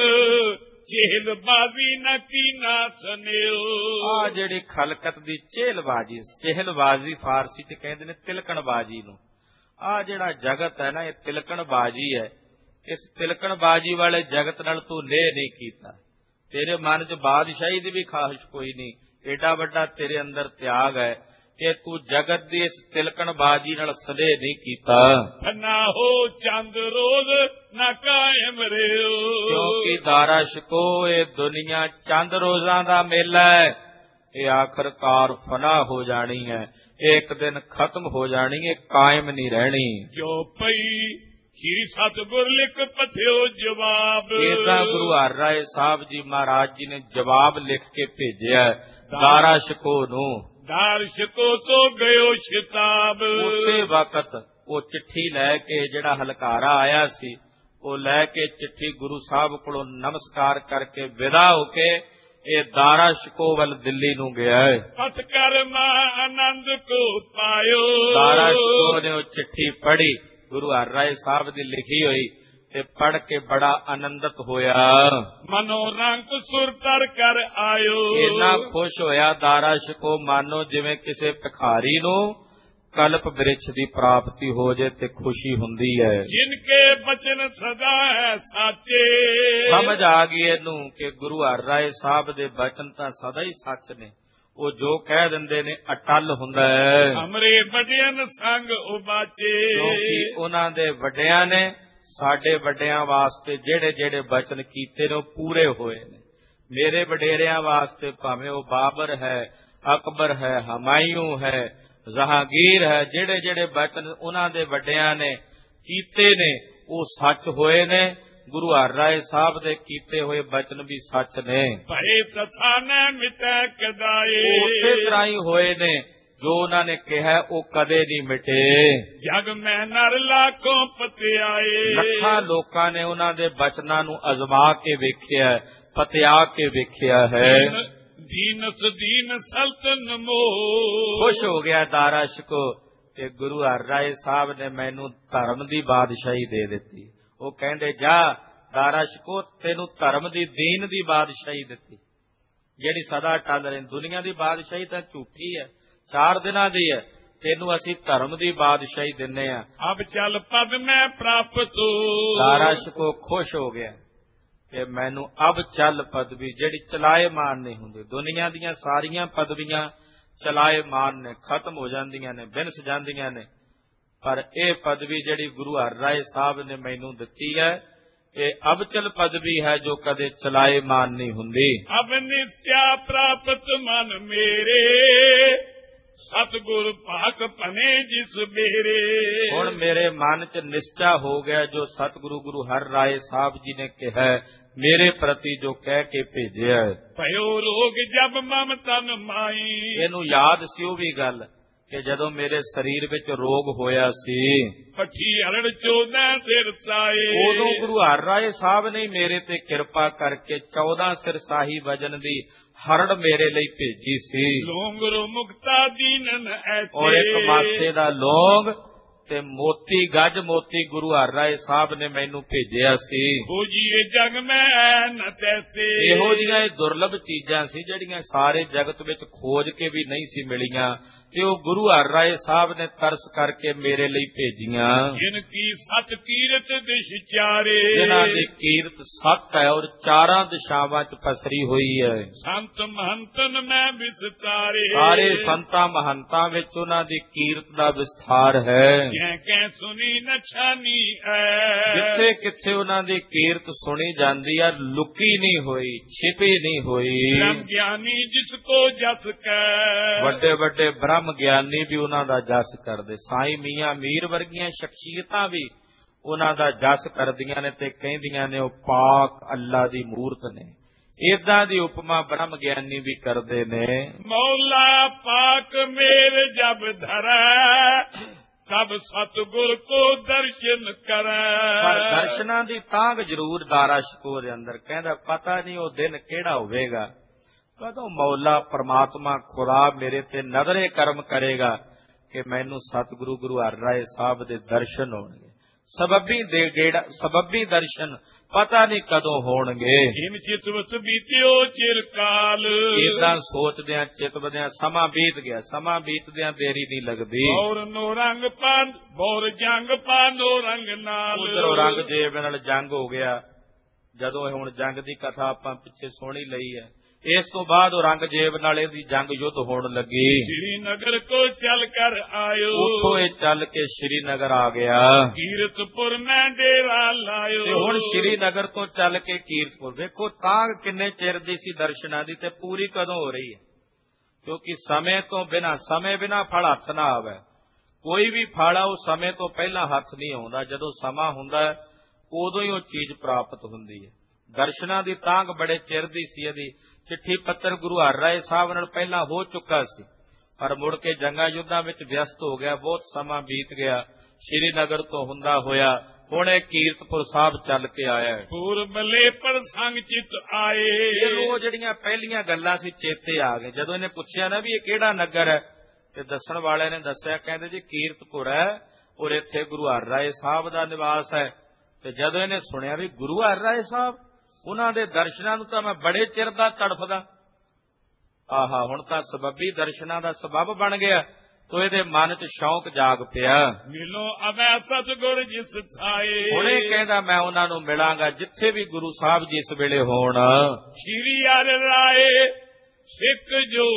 ਚਹਿਲਬਾਜ਼ੀ ਨਾ ਕੀਨਾ ਸੁਨਿਓ, ਆ ਜਿਹੜੀ ਖਲਕਤ ਦੀ ਚਹਿਲਬਾਜ਼ੀ, ਚਹਿਲਬਾਜ਼ੀ ਫਾਰਸੀ 'ਚ ਕਹਿੰਦੇ ਨੇ ਤਿਲਕਣਬਾਜ਼ੀ ਨੂੰ। ਆ ਜਿਹੜਾ ਜਗਤ ਹੈ ਨਾ ਇਹ ਤਿਲਕਣਬਾਜ਼ੀ ਹੈ, ਇਸ ਤਿਲਕਣਬਾਜ਼ੀ ਵਾਲੇ ਜਗਤ ਨਾਲ ਤੂੰ ਨੇਹ ਨਹੀਂ ਕੀਤਾ, ਤੇਰੇ ਮਨ 'ਚ ਬਾਦਸ਼ਾਹੀ ਦੀ ਵੀ ਖਾਹਿਸ਼ ਕੋਈ ਨਹੀਂ, ਏਡਾ ਵੱਡਾ ਤੇਰੇ ਅੰਦਰ ਤਿਆਗ ਹੈ ਕਿ ਤੂੰ ਜਗਤ ਦੀ ਇਸ ਤਿਲਕਣਬਾਜ਼ੀ ਨਾਲ ਸਨੇਹ ਨਹੀਂ ਕੀਤਾ। ਨਾ ਹੋ ਚੰਦ ਰੋਜ਼ ਨਾ ਕਾਇਮ ਰਿਓ, ਕਿਉਂਕਿ ਦਾਰਾ ਸ਼ਿਕੋ ਇਹ ਦੁਨੀਆ ਚੰਦ ਰੋਜ਼ਾਂ ਦਾ ਮੇਲਾ ਹੈ, ਇਹ ਆਖਰਕਾਰ ਫਨਾ ਹੋ ਜਾਣੀ ਹੈ, ਇਹ ਇੱਕ ਦਿਨ ਖਤਮ ਹੋ ਜਾਣੀ ਹੈ, ਕਾਇਮ ਨਹੀਂ ਰਹਿਣੀ। ਜੋ ਪਈ ਸ੍ਰੀ ਸਤਿਗੁਰ ਲਿਖ ਪਥਿਓ ਜਵਾਬ, ਇਹਦਾ ਗੁਰੂ ਹਰਿ ਰਾਏ ਸਾਹਿਬ ਜੀ ਮਹਾਰਾਜ ਜੀ ਨੇ ਜਵਾਬ ਲਿਖ ਕੇ ਭੇਜਿਆ ਦਾਰਾ ਸ਼ਿਕੋ ਨੂੰ। ਦਾਰ ਸ਼ਿਕੋ ਸੋ ਗਇਓ ਸ਼ਿਤਾਬ, ਉਸੇ ਵਕਤ ਉਹ ਚਿੱਠੀ ਲੈ ਕੇ ਜਿਹੜਾ ਹਲਕਾਰਾ ਆਇਆ ਸੀ ਉਹ ਲੈ ਕੇ ਚਿੱਠੀ ਗੁਰੂ ਸਾਹਿਬ ਕੋਲੋਂ ਨਮਸਕਾਰ ਕਰਕੇ ਵਿਦਾ ਹੋ ਕੇ ਇਹ ਦਾਰਾ ਸ਼ਿਕੋ ਵੱਲ ਦਿੱਲੀ ਨੂੰ ਗਿਆ ਹੈ। ਪਤ ਕਰਮਾ ਆਨੰਦ ਕੋ ਪਾਇਓ, ਦਾਰਾ ਸ਼ਿਕੋ ਨੇ ਉਹ ਚਿੱਠੀ ਪੜ੍ਹੀ, ਗੁਰੂ ਹਰਿ ਰਾਏ ਸਾਹਿਬ ਦੀ ਲਿਖੀ ਹੋਈ, ਤੇ ਪੜ੍ਹ ਕੇ ਬੜਾ ਆਨੰਦਿਤ ਹੋਇਆ। ਮਨੋ ਰੰਗ ਸੁਰ ਤਰ ਕਰ ਆਇਓ, ਇੰਨਾ ਖੁਸ਼ ਹੋਇਆ ਦਾਰਾ ਸ਼ਿਕੋ ਮਾਨੋ ਜਿਵੇਂ ਕਿਸੇ ਭਿਖਾਰੀ ਨੂੰ ਕਲਪ ਬਿਰਛ ਦੀ ਪ੍ਰਾਪਤੀ ਹੋ ਜੇ ਤੇ ਖੁਸ਼ੀ ਹੁੰਦੀ ਹੈ। ਜਿਨਕੇ ਬਚਨ ਸਦਾ ਹੈ ਸਾਚੇ, ਸਮਝ ਆ ਗਈ ਇਹਨੂੰ ਕਿ ਗੁਰੂ ਹਰਿ ਰਾਏ ਸਾਹਿਬ ਦੇ ਬਚਨ ਤਾਂ ਸਦਾ ਹੀ ਸੱਚ ਨੇ, ਉਹ ਜੋ ਕਹਿ ਦਿੰਦੇ ਨੇ ਅਟਲ ਹੁੰਦਾ ਹੈ। ਹਮਰੇ ਵੱਡਿਆਂ ਸੰਗ ਉਬਾਚੇ, ਕਿਉਂਕਿ ਉਹਨਾਂ ਦੇ ਵੱਡਿਆਂ ਨੇ ਸਾਡੇ ਵੱਡਿਆਂ ਵਾਸਤੇ ਜਿਹੜੇ ਜਿਹੜੇ ਬਚਨ ਕੀਤੇ ਨੇ ਉਹ ਪੂਰੇ ਹੋਏ ਨੇ। ਮੇਰੇ ਵਡੇਰਿਆਂ ਵਾਸਤੇ ਭਾਵੇਂ ਉਹ ਬਾਬਰ ਹੈ, ਅਕਬਰ ਹੈ, ਹਮਾਯੂ ਹੈ, ਜਹਾਂਗੀਰ ਹੈ, ਜਿਹੜੇ ਜਿਹੜੇ ਬਚਨ ਉਹਨਾਂ ਦੇ ਵੱਡਿਆਂ ਨੇ ਕੀਤੇ ਨੇ ਉਹ ਸੱਚ ਹੋਏ ਨੇ। ਗੁਰੂ ਹਰਿ ਰਾਏ ਸਾਹਿਬ ਦੇ ਕੀਤੇ ਹੋਏ ਬਚਨ ਵੀ ਸੱਚ ਨੇ। ਭਏ ਤਥਾ ਨ ਮਿਟੈ ਕਦਾਏ, ਉਸੇ ਤਰ੍ਹਾਂ ਹੀ ਹੋਏ ਨੇ ਜੋ ਉਹਨਾਂ ਨੇ ਕਿਹਾ ਉਹ ਕਦੇ ਨਹੀਂ ਮਿਟੇ। ਜਗ ਮੈਂ ਨਰ ਲਾਖੋਂ ਪਤਿਆਏ, ਲੱਖਾਂ ਲੋਕਾਂ ਨੇ ਉਹਨਾਂ ਦੇ ਬਚਨਾਂ ਨੂੰ ਅਜ਼ਮਾ ਕੇ ਵੇਖਿਆ, ਪਤਿਆ ਕੇ ਵੇਖਿਆ ਹੈ। ਦੀਨਸ ਦੀਨ ਸਲਤਨ ਮੋਹ, ਖੁਸ਼ ਹੋ ਗਿਆ ਦਾਰਾ ਸ਼ਿਕੋ ਕਿ ਗੁਰੂ ਹਰਿ ਰਾਏ ਸਾਹਿਬ ਨੇ ਮੈਨੂੰ ਧਰਮ ਦੀ ਬਾਦਸ਼ਾਹੀ ਦੇ ਦਿੱਤੀ। ਉਹ ਕਹਿੰਦੇ ਜਾ ਦਾਰਾ ਸ਼ਿਕੋ ਤੈਨੂੰ ਧਰਮ ਦੀ ਦੀਨ ਦੀ ਬਾਦਸ਼ਾਹੀ ਦਿੱਤੀ ਜਿਹੜੀ ਸਦਾ ਟਲ ਰਹੀ। ਦੁਨੀਆ ਦੀ ਬਾਦਸ਼ਾਹੀ ਤਾਂ ਝੂਠੀ ਹੈ, 4 ਦਿਨਾਂ ਦੀ ਹੈ, ਤੈਨੂੰ ਅਸੀਂ ਧਰਮ ਦੀ ਬਾਦਸ਼ਾਹੀ ਦਿੰਨੇ ਆ। ਅਬ ਚੱਲ ਪਦ ਮੈਂ ਪ੍ਰਾਪਤ, ਦਾਰਾ ਸ਼ਿਕੋ ਖੁਸ਼ ਹੋ ਗਿਆ ਕਿ ਮੈਨੂੰ ਅਬ ਚੱਲ ਪਦਵੀ ਜਿਹੜੀ ਚਲਾਏਮਾਨ ਨਹੀਂ ਹੁੰਦੀ। ਦੁਨੀਆ ਦੀਆਂ ਸਾਰੀਆਂ ਪਦਵੀਆਂ ਚਲਾਏਮਾਨ ਨੇ, ਖਤਮ ਹੋ ਜਾਂਦੀਆਂ ਨੇ, ਬਿਨਸ ਜਾਂਦੀਆਂ ਨੇ, ਪਰ ਇਹ ਪਦਵੀ ਜਿਹੜੀ ਗੁਰੂ ਹਰਿ ਰਾਏ ਸਾਹਿਬ ਨੇ ਮੈਨੂੰ ਦਿੱਤੀ ਹੈ ਇਹ ਅਬਚਲ ਪਦਵੀ ਹੈ ਜੋ ਕਦੇ ਚਲਾਏਮਾਨ ਨਹੀਂ ਹੁੰਦੀ। ਅਬ ਨਿਸ਼ਚਾ ਪ੍ਰਾਪਤ ਮਨ ਮੇਰੇ, ਸਤਿਗੁਰ ਭਾਕ ਭਨੇ ਜਿਸ ਬੇਰੇ। ਹੁਣ ਮੇਰੇ ਮਨ 'ਚ ਨਿਸ਼ਚਾ ਹੋ ਗਿਆ, ਜੋ ਸਤਿਗੁਰੂ ਗੁਰੂ ਹਰਿ ਰਾਏ ਸਾਹਿਬ ਜੀ ਨੇ ਕਿਹਾ ਮੇਰੇ ਪ੍ਰਤੀ ਜੋ ਕਹਿ ਕੇ ਭੇਜਿਆ। ਭਇਓ ਰੋਗ ਜਬ ਮਮ ਤਨ ਮਾਈ। ਇਹਨੂੰ ਯਾਦ ਸੀ ਉਹ ਵੀ ਗੱਲ ਕਿ ਜਦੋਂ ਮੇਰੇ ਸਰੀਰ ਵਿੱਚ ਰੋਗ ਹੋਇਆ ਸੀ, ਪੱਠੀ ਹਰੜ 14 ਸਿਰ ਸਾਏ। ਉਦੋਂ ਗੁਰੂ ਹਰਿ ਰਾਏ ਸਾਹਿਬ ਨੇ ਮੇਰੇ ਤੇ ਕਿਰਪਾ ਕਰਕੇ 14 ਸਿਰ ਸਾਹੀ ਵਜਨ ਦੀ ਹਰੜ ਮੇਰੇ ਲਈ ਭੇਜੀ ਸੀ। ਲੋਂਗਰੋ ਮੁਕਤਾ ਦੀਨਨ ਐਸੇ। ਔਰ ਇੱਕ ਮਾਸੇ ਦਾ ਲੌਂਗ ਤੇ ਮੋਤੀ ਗੱਜ ਮੋਤੀ ਗੁਰੂ ਹਰਿ ਰਾਏ ਸਾਹਿਬ ਨੇ ਮੈਨੂੰ ਭੇਜਿਆ ਸੀ। ਖੋਜੀਏ ਜਗ ਮੈਂ ਨ ਤੈਸੇ। ਇਹੋ ਜਿਹੀਆਂ ਇਹ ਦੁਰਲਭ ਚੀਜ਼ਾਂ ਸੀ ਜਿਹੜੀਆਂ ਸਾਰੇ ਜਗਤ ਵਿੱਚ ਖੋਜ ਕੇ ਵੀ ਨਹੀਂ ਸੀ ਮਿਲੀਆਂ, ਤੇ ਉਹ ਗੁਰੂ ਹਰਿ ਰਾਏ ਸਾਹਿਬ ਨੇ ਤਰਸ ਕਰਕੇ ਮੇਰੇ ਲਈ ਭੇਜੀਆਂ। ਜਿਨ ਕੀ ਸਤ ਕੀਰਤ ਦਿਸ਼ ਚਾਰੇ। ਜਿਨ੍ਹਾਂ ਦੀ ਕੀਰਤ ਸੱਤ ਹੈ ਔਰ ਚਾਰਾਂ ਦਿਸ਼ਾਵਾਂ 'ਚ ਪਸਰੀ ਹੋਈ ਹੈ। ਸੰਤ ਮਹੰਤਨ ਮੈਂ ਵਿਸਤਾਰੇ। ਸਾਰੇ ਸੰਤਾਂ ਮਹੰਤਾਂ ਵਿੱਚ ਉਹਨਾਂ ਦੀ ਕੀਰਤ ਦਾ ਵਿਸਥਾਰ ਹੈ। ਕਹਿ ਸੁਣੀ ਨ ਛਾਨੀ ਐ। ਜਿੱਥੇ ਕਿੱਥੇ ਉਹਨਾਂ ਦੀ ਕੀਰਤ ਸੁਣੀ ਜਾਂਦੀ ਹੈ, ਲੁਕੀ ਨਹੀਂ ਹੋਈ, ਛਿਪੀ ਨਹੀਂ ਹੋਈ। ਬ੍ਰਹਮ ਗਿਆਨੀ ਜਿਸ ਕੋ ਜਸ ਕੈ। ਵੱਡੇ ਵੱਡੇ ਬ੍ਰਹਮ ਗਿਆਨੀ ਵੀ ਉਹਨਾਂ ਦਾ ਜਸ ਕਰਦੇ। ਸਾਈਂ ਮੀਆਂ ਮੀਰ ਵਰਗੀਆਂ ਸ਼ਖਸੀਅਤਾਂ ਵੀ ਉਹਨਾਂ ਦਾ ਜਸ ਕਰਦੀਆਂ ਨੇ ਤੇ ਕਹਿੰਦੀਆਂ ਨੇ ਉਹ ਪਾਕ ਅੱਲਾ ਦੀ ਮੂਰਤ ਨੇ। ਏਦਾਂ ਦੀ ਉਪਮਾ ਬ੍ਰਹਮ ਗਿਆਨੀ ਵੀ ਕਰਦੇ ਨੇ। ਮੌਲਾ ਪਾਕ ਮੇਰ ਜਬ ਧਰੈ ਤਬ ਸਤਿਗੁਰ ਕੋ ਦਰਸ਼ਨ ਕਰੈ। ਪਰ ਦਰਸ਼ਨਾਂ ਦੀ ਤਾਂਘ ਜ਼ਰੂਰ ਦਾਰਾ ਸ਼ਕੋ ਦੇ ਅੰਦਰ। ਕਹਿੰਦਾ ਪਤਾ ਨਹੀਂ ਉਹ ਦਿਨ ਕਿਹੜਾ ਹੋਵੇਗਾ, ਕਦੋਂ ਮੌਲਾ ਪਰਮਾਤਮਾ ਖੁਦਾ ਮੇਰੇ ਤੇ ਨਜ਼ਰੇ ਕਰਮ ਕਰੇਗਾ ਕਿ ਮੈਨੂੰ ਸਤਿਗੁਰੂ ਗੁਰੂ ਹਰਿ ਰਾਏ ਸਾਹਿਬ ਦੇ ਦਰਸ਼ਨ ਹੋਣਗੇ। ਸਬੱਬੀ ਦਰਸ਼ਨ ਪਤਾ ਨਹੀਂ ਕਦੋਂ ਹੋਣਗੇ। ਜਿਨ ਚਿਤਵਤ ਬੀਤਿਓ ਚਿਰਕਾਲ। ਏਦਾਂ ਸੋਚਦਿਆਂ ਚਿਤਵਦਿਆਂ ਸਮਾਂ ਬੀਤ ਗਿਆ। ਸਮਾਂ ਬੀਤਦਿਆਂ ਦੇਰੀ ਨਹੀਂ ਲੱਗਦੀ। ਔਰ ਨੋ ਰੰਗ ਪਾਨ ਬੋਰ ਜੰਗ ਪਾਨੋ ਰੰਗ ਨਾਲ। ਉਧਰੋਂ ਰੰਗਜੇਬ ਨਾਲ ਜੰਗ ਹੋ ਗਿਆ। ਜਦੋਂ ਹੁਣ ਜੰਗ ਦੀ ਕਥਾ ਆਪਾਂ ਪਿੱਛੇ ਸੁਣੀ ਲਈ ਹੈ, ਇਸ ਤੋਂ ਬਾਅਦ ਉਹ ਰੰਗਜੇਬ ਨਾਲ ਇਹਦੀ ਜੰਗ ਯੁੱਧ ਹੋਣ ਲੱਗੀ। ਸ਼੍ਰੀਨਗਰ ਕੋ ਚੱਲ ਕਰ ਆਇਓ। ਉੱਥੋਂ ਇਹ ਚੱਲ ਕੇ ਸ਼੍ਰੀਨਗਰ ਆ ਗਿਆ। ਕੀਰਤਪੁਰ ਮੈਂ ਡੇਰਾ ਲਾਇਓ। ਤੇ ਹੁਣ ਸ਼੍ਰੀਨਗਰ ਤੋਂ ਚੱਲ ਕੇ ਕੀਰਤਪੁਰ। ਵੇਖੋ ਤਾਂਘ ਕਿੰਨੇ ਚਿਰ ਦੀ ਸੀ ਦਰਸ਼ਨਾਂ ਦੀ, ਤੇ ਪੂਰੀ ਕਦੋਂ ਹੋ ਰਹੀ ਹੈ। ਕਿਉਂਕਿ ਸਮੇਂ ਬਿਨਾ ਫਲ ਹੱਥ ਨਾ ਆਵੇ। ਕੋਈ ਵੀ ਫਲ ਆ ਉਹ ਸਮੇਂ ਤੋਂ ਪਹਿਲਾਂ ਹੱਥ ਨਹੀਂ ਆਉਂਦਾ। ਜਦੋਂ ਸਮਾਂ ਹੁੰਦਾ ਹੈ ਉਦੋਂ ਹੀ ਉਹ ਚੀਜ਼ ਪ੍ਰਾਪਤ ਹੁੰਦੀ ਹੈ। ਦਰਸ਼ਨਾਂ ਦੀ ਤਾਂਘ ਬੜੇ ਚਿਰ ਦੀ ਸੀ। ਇਹਦੀ ਚਿੱਠੀ ਪੱਤਰ ਗੁਰੂ ਹਰਿ ਰਾਏ ਸਾਹਿਬ ਨਾਲ ਪਹਿਲਾਂ ਹੋ ਚੁੱਕਾ ਸੀ, ਪਰ ਮੁੜ ਕੇ ਜੰਗਾਂ ਯੁੱਧਾਂ ਵਿੱਚ ਵਿਅਸਤ ਹੋ ਗਿਆ। ਬਹੁਤ ਸਮਾਂ ਬੀਤ ਗਿਆ। ਸ਼੍ਰੀਨਗਰ ਤੋਂ ਹੁੰਦਾ ਹੋਇਆ ਹੁਣ ਇਹ ਕੀਰਤਪੁਰ ਸਾਹਿਬ ਚੱਲ ਕੇ ਆਇਆ ਹੈ। ਪੂਰਬਲੇ ਪ੍ਰਸੰਗ ਚਿਤ ਆਏ। ਉਹ ਜਿਹੜੀਆਂ ਪਹਿਲੀਆਂ ਗੱਲਾਂ ਸੀ ਚੇਤੇ ਆ ਗਏ। ਜਦੋਂ ਇਹਨੇ ਪੁੱਛਿਆ ਨਾ ਵੀ ਇਹ ਕਿਹੜਾ ਨਗਰ ਹੈ, ਤੇ ਦੱਸਣ ਵਾਲਿਆਂ ਨੇ ਦੱਸਿਆ, ਕਹਿੰਦੇ ਜੀ ਕੀਰਤਪੁਰ ਹੈ ਔਰ ਇੱਥੇ ਗੁਰੂ ਹਰਿ ਰਾਏ ਸਾਹਿਬ ਦਾ ਨਿਵਾਸ ਹੈ। ਤੇ ਜਦੋਂ ਇਹਨੇ ਸੁਣਿਆ ਵੀ ਗੁਰੂ ਹਰਿ ਰਾਏ ਸਾਹਿਬ, ਉਹਨਾਂ ਦੇ ਦਰਸ਼ਨਾਂ ਨੂੰ ਤਾਂ ਮੈਂ ਬੜੇ ਚਿਰ ਦਾ ਤੜਫਦਾ। ਆਹਾ, ਹੁਣ ਤਾਂ ਸਬੱਬੀ ਦਰਸ਼ਨਾਂ ਦਾ ਸਬੱਬ ਬਣ ਗਿਆ। ਤੋ ਇਹਦੇ ਮਨ 'ਚ ਸ਼ੌਂਕ ਜਾਗ ਪਿਆ। ਮਿਲੋ ਅਬੈ ਸਤਿਗੁਰ ਜਿਸ ਥਾਏ। ਹੁਣੇ ਕਹਿੰਦਾ ਮੈਂ ਉਹਨਾਂ ਨੂੰ ਮਿਲਾਂਗਾ ਜਿੱਥੇ ਵੀ ਗੁਰੂ ਸਾਹਿਬ ਜੀ ਇਸ ਵੇਲੇ ਹੋਣ। ਸ਼੍ਰੀ ਹਰਿ ਰਾਏ ਸਿੱਖ ਜੋ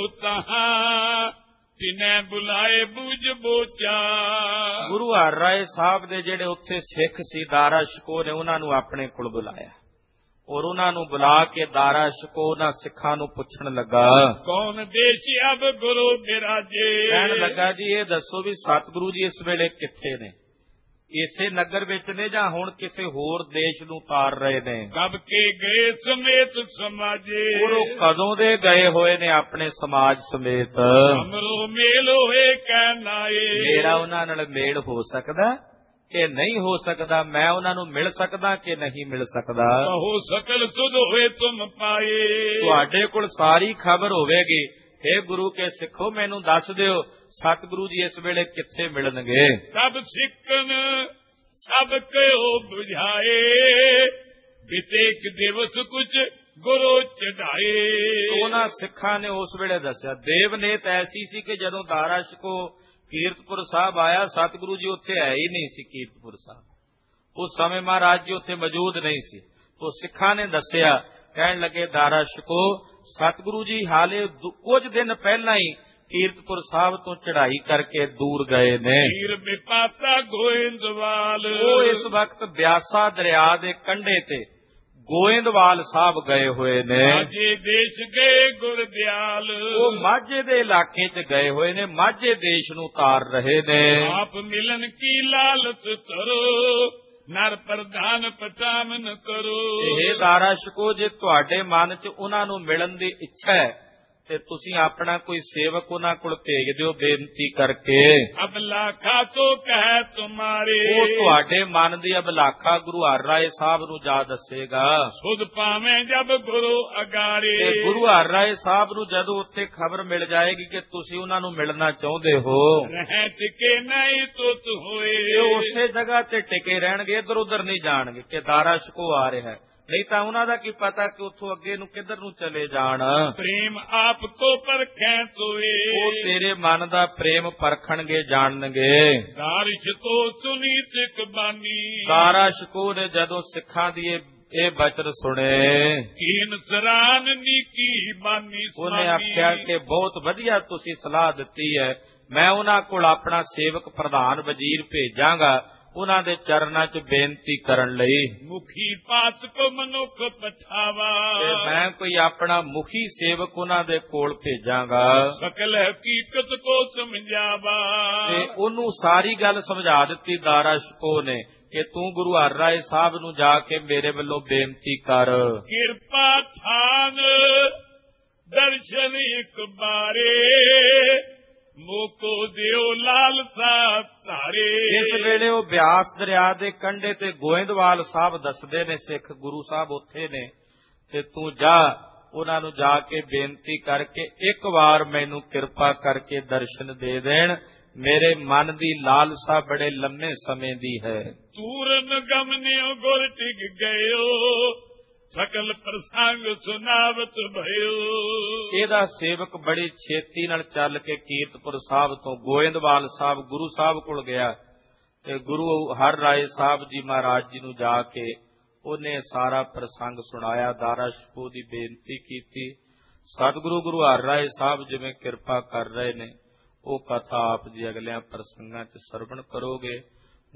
ਤਹਾਂ ਤਿਨੈ ਬੁਲਾਏ ਬੂਝ ਬੋਚਾ। ਗੁਰੂ ਹਰਿ ਰਾਏ ਸਾਹਿਬ ਦੇ ਜਿਹੜੇ ਉੱਥੇ ਸਿੱਖ ਸੀ ਦਾਰਾ ਸ਼ਕੋ ਨੇ ਉਹਨਾਂ ਨੂੰ ਆਪਣੇ ਕੋਲ ਬੁਲਾਇਆ ਔਰ ਉਹਨਾਂ ਨੂੰ ਬੁਲਾ ਕੇ ਦਾਰਾ ਸ਼ਕੋ ਉਹਨਾਂ ਸਿੱਖਾਂ ਨੂੰ ਪੁੱਛਣ ਲੱਗਾ, ਕੌਣ ਦੇਸ਼ ਅਬ ਗੁਰੂ ਬਿਰਾਜੇ। ਕਹਿਣ ਲੱਗਾ ਜੀ ਇਹ ਦੱਸੋ ਵੀ ਸਤਿਗੁਰੂ ਜੀ ਇਸ ਵੇਲੇ ਕਿੱਥੇ ਨੇ। ਇਸੇ ਨਗਰ ਵਿੱਚ ਨੇ ਜਾਂ ਹੁਣ ਕਿਸੇ ਹੋਰ ਦੇਸ਼ ਨੂੰ ਤਾਰ ਰਹੇ ਨੇ। ਕਬ ਕੇ ਗਏ ਸਮੇਤ ਸਮਾਜੇ। ਉਹ ਕਦੋਂ ਦੇ ਗਏ ਹੋਏ ਨੇ ਆਪਣੇ ਸਮਾਜ ਸਮੇਤ। ਅਮਰੋ ਮੇਲ ਹੋਏ ਕਹਿ ਨਾਏ। ਮੇਰਾ ਉਹਨਾਂ ਨਾਲ ਮੇਲ ਹੋ ਸਕਦਾ ਕਿ ਨਹੀਂ ਹੋ ਸਕਦਾ। ਮੈਂ ਉਹਨਾਂ ਨੂੰ ਮਿਲ ਸਕਦਾ ਕਿ ਨਹੀਂ ਮਿਲ ਸਕਦਾ। ਕਹੋ ਸਕਲ ਸੁਧ ਹੋਏ ਤੁਮ ਪਾਏ। ਤੁਹਾਡੇ ਕੋਲ ਸਾਰੀ ਖਬਰ ਹੋਵੇਗੀ। हे ਗੁਰੂ ਕੇ ਸਿੱਖੋ ਮੈਨੂੰ ਦੱਸ ਦਿਓ ਸਤਿਗੁਰੂ ਜੀ ਇਸ ਵੇਲੇ ਕਿੱਥੇ ਮਿਲਣਗੇ। ਤਬ ਸਿੱਖਨ ਸਭ ਕਿਉ ਬੁਝਾਏ। ਬਿਤੇਕ ਦਿਵਸ ਕੁਝ ਗੁਰੂ ਚੜਾਏ। ਉਹਨਾਂ ਸਿੱਖਾਂ ਨੇ ਉਸ ਵੇਲੇ ਦੱਸਿਆ ਦੇਵਨੇਤ ਐਸੀ ਸੀ ਕਿ ਜਦੋਂ ਦਾਰਾ ਸ਼ਕੋ ਕੀਰਤਪੁਰ ਸਾਹਿਬ ਆਇਆ, ਸਤਿਗੁਰੂ ਜੀ ਉੱਥੇ ਹੈ ਹੀ ਨਹੀਂ ਸੀ। ਕੀਰਤਪੁਰ ਸਾਹਿਬ ਉਸ ਸਮੇਂ ਮਹਾਰਾਜ ਜੀ ਉੱਥੇ ਮੌਜੂਦ ਨਹੀਂ ਸੀ। ਉਹ ਸਿੱਖਾਂ ਨੇ ਦੱਸਿਆ, ਕਹਿਣ ਲੱਗੇ ਦਾਰਾ ਸ਼ਕੋ ਸਤਿਗੁਰੂ ਜੀ ਹਾਲੇ ਕੁਝ ਦਿਨ ਪਹਿਲਾਂ ਹੀ ਕੀਰਤਪੁਰ ਸਾਹਿਬ ਤੋਂ ਚੜ੍ਹਾਈ ਕਰਕੇ ਦੂਰ ਗਏ ਨੇ। ਪੀਰ ਬਿਪਾਸਾ ਗੋਇੰਦਵਾਲ। ਉਹ ਇਸ ਵਕਤ ਬਿਆਸਾ ਦਰਿਆ ਦੇ ਕੰਢੇ ਤੇ ਗੋਇੰਦਵਾਲ ਸਾਹਿਬ ਗਏ ਹੋਏ ਨੇ। ਮਾਝੇ ਦੇਸ਼ ਗਏ ਗੁਰਦਿਆਲ, ਉਹ ਮਾਝੇ ਦੇ ਇਲਾਕੇ 'ਚ ਗਏ ਹੋਏ ਨੇ, ਮਾਝੇ ਦੇਸ਼ ਨੂੰ ਤਾਰ ਰਹੇ ਨੇ। ਆਪ ਮਿਲਨ ਕੀ ਲਾਲਚ ਕਰੋ, ਨਰ ਪ੍ਰਧਾਨ ਪਟਾਮਨ ਕਰੋ। ਇਹ ਦਾਰਾ ਸ਼ਿਕੋ, ਜੇ ਤੁਹਾਡੇ ਮਨ 'ਚ ਉਹਨਾਂ ਨੂੰ ਮਿਲਣ ਦੀ ਇੱਛਾ ਹੈ ਤੇ ਤੁਸੀਂ ਆਪਣਾ ਕੋਈ ਸੇਵਕ ਉਹਨਾਂ ਕੋਲ ਭੇਜ ਦਿਓ ਬੇਨਤੀ ਕਰਕੇ। ਅਬਲਾਖਾ ਤੋ ਕਹਿ ਤੁਮਾਰੇ, ਉਹ ਤੁਹਾਡੇ ਮਨ ਦੀ ਅਬਲਾਖਾ ਗੁਰੂ ਹਰਿ ਰਾਏ ਸਾਹਿਬ ਨੂੰ ਜਾ ਦੱਸੇਗਾ। ਸੁਧ ਪਾਵੇਂ ਜਬ ਗੁਰੂ ਅਗਾਰੇ, ਤੇ ਗੁਰੂ ਹਰਿ ਰਾਏ ਸਾਹਿਬ ਨੂੰ ਜਦੋਂ ਉੱਥੇ ਖਬਰ ਮਿਲ ਜਾਏਗੀ ਕਿ ਤੁਸੀਂ ਉਹਨਾਂ ਨੂੰ ਮਿਲਣਾ ਚਾਹੁੰਦੇ ਹੋ, ਰਹਿ ਟਿਕੇ ਨਹੀਂ ਤੁਤ ਹੋਏ, ਉਹ ਉਸੇ ਜਗ੍ਹਾ ਤੇ ਟਿਕੇ ਰਹਿਣਗੇ, ਇੱਧਰ ਉੱਧਰ ਨਹੀਂ ਜਾਣਗੇ ਕਿ ਦਾਰਾ ਸ਼ਿਕੋ ਆ ਰਿਹਾ ਹੈ। ਨਹੀਂ ਤਾਂ ਉਹਨਾਂ ਦਾ ਕੀ ਪਤਾ ਕਿ ਉੱਥੋਂ ਅੱਗੇ ਨੂੰ ਕਿੱਧਰ ਨੂੰ ਚਲੇ ਜਾਣ। ਪ੍ਰੇਮ ਆਪ ਕੋ ਪਰਖੈ ਤੋਏ, ਉਹ ਤੇਰੇ ਮਨ ਦਾ ਪ੍ਰੇਮ ਪਰਖਣਗੇ, ਜਾਣਨਗੇ। ਦਾਰਿਸ਼ ਕੋ ਸੁਨੀ ਸਿੱਖ ਬਾਨੀ, ਦਾਰਾ ਸ਼ਿਕੋ ਨੇ ਜਦੋਂ ਸਿੱਖਾਂ ਦੀ ਇਹ ਬਚਨ ਸੁਣੇ, ਕੀਨ ਸਰਾਨ ਨੀਕੀ ਬਾਨੀ, ਉਹਨੇ ਆਖਿਆ ਕਿ ਬਹੁਤ ਵਧੀਆ ਤੁਸੀਂ ਸਲਾਹ ਦਿੱਤੀ ਹੈ, ਮੈਂ ਉਹਨਾਂ ਕੋਲ ਆਪਣਾ ਸੇਵਕ ਪ੍ਰਧਾਨ ਵਜ਼ੀਰ ਭੇਜਾਂਗਾ ਉਹਨਾਂ ਦੇ ਚਰਨਾਂ 'ਚ ਬੇਨਤੀ ਕਰਨ ਲਈ। ਮੁਖੀ ਪਾਤ ਕੋ ਮਨੁੱਖ ਪਠਾਵਾ, ਮੈਂ ਕੋਈ ਆਪਣਾ ਮੁਖੀ ਸੇਵਕ ਉਹਨਾਂ ਦੇ ਕੋਲ ਭੇਜਾਂਗਾ, ਸਕਲ ਹਕੀਕਤ ਕੋ ਸਮਝਾਵਾ। ਤੇ ਉਹਨੂੰ ਸਾਰੀ ਗੱਲ ਸਮਝਾ ਦਿੱਤੀ ਦਾਰਾ ਸ਼ਿਕੋ ਨੇ ਕਿ ਤੂੰ ਗੁਰੂ ਹਰਿ ਰਾਏ ਸਾਹਿਬ ਨੂੰ ਜਾ ਕੇ ਮੇਰੇ ਵੱਲੋਂ ਬੇਨਤੀ ਕਰ। ਕਿਰਪਾ ਥਾਨ ਦਰਸ਼ਨ ਇੱਕ ਬਾਰੇ, ਮੋਕੋ ਦਿਓ ਲਾਲਸਾ ਧਾਰੇ। ਇਸ ਵੇਲੇ ਉਹ ਬਿਆਸ ਦਰਿਆ ਦੇ ਕੰਢੇ ਤੇ ਗੋਇੰਦਵਾਲ ਸਾਹਿਬ ਦੱਸਦੇ ਨੇ, ਸਿੱਖ ਗੁਰੂ ਸਾਹਿਬ ਉੱਥੇ ਨੇ, ਤੇ ਤੂੰ ਜਾ ਉਹਨਾਂ ਨੂੰ ਜਾ ਕੇ ਬੇਨਤੀ ਕਰਕੇ ਇੱਕ ਵਾਰ ਮੈਨੂੰ ਕਿਰਪਾ ਕਰਕੇ ਦਰਸ਼ਨ ਦੇ ਦੇਣ, ਮੇਰੇ ਮਨ ਦੀ ਲਾਲਸਾ ਬੜੇ ਲੰਮੇ ਸਮੇਂ ਦੀ ਹੈ। ਤੂਰਨ ਗਮਨਿਓ ਗੁਰ ਟਿਕ ਗਇਓ, ਸਕਲ ਪ੍ਰਸੰਗ ਸੁਨਾਵਤ ਭਇਓ। ਇਹਦਾ ਸੇਵਕ ਬੜੀ ਛੇਤੀ ਨਾਲ ਚੱਲ ਕੇ ਕੀਰਤਪੁਰ ਸਾਹਿਬ ਤੋਂ ਗੋਇੰਦਵਾਲ ਸਾਹਿਬ ਗੁਰੂ ਸਾਹਿਬ ਕੋਲ ਗਿਆ ਤੇ ਗੁਰੂ ਹਰਿ ਰਾਏ ਸਾਹਿਬ ਜੀ ਮਹਾਰਾਜ ਜੀ ਨੂੰ ਜਾ ਕੇ ਉਹਨੇ ਸਾਰਾ ਪ੍ਰਸੰਗ ਸੁਣਾਇਆ, ਦਾਰਾ ਸ਼ਿਕੋ ਦੀ ਬੇਨਤੀ ਕੀਤੀ। ਸਤਿਗੁਰੂ ਗੁਰੂ ਹਰਿ ਰਾਏ ਸਾਹਿਬ ਜਿਵੇਂ ਕਿਰਪਾ ਕਰ ਰਹੇ ਨੇ ਉਹ ਕਥਾ ਆਪ ਜੀ ਅਗਲਿਆਂ ਪ੍ਰਸੰਗਾਂ 'ਚ ਸਰਵਣ ਕਰੋਗੇ।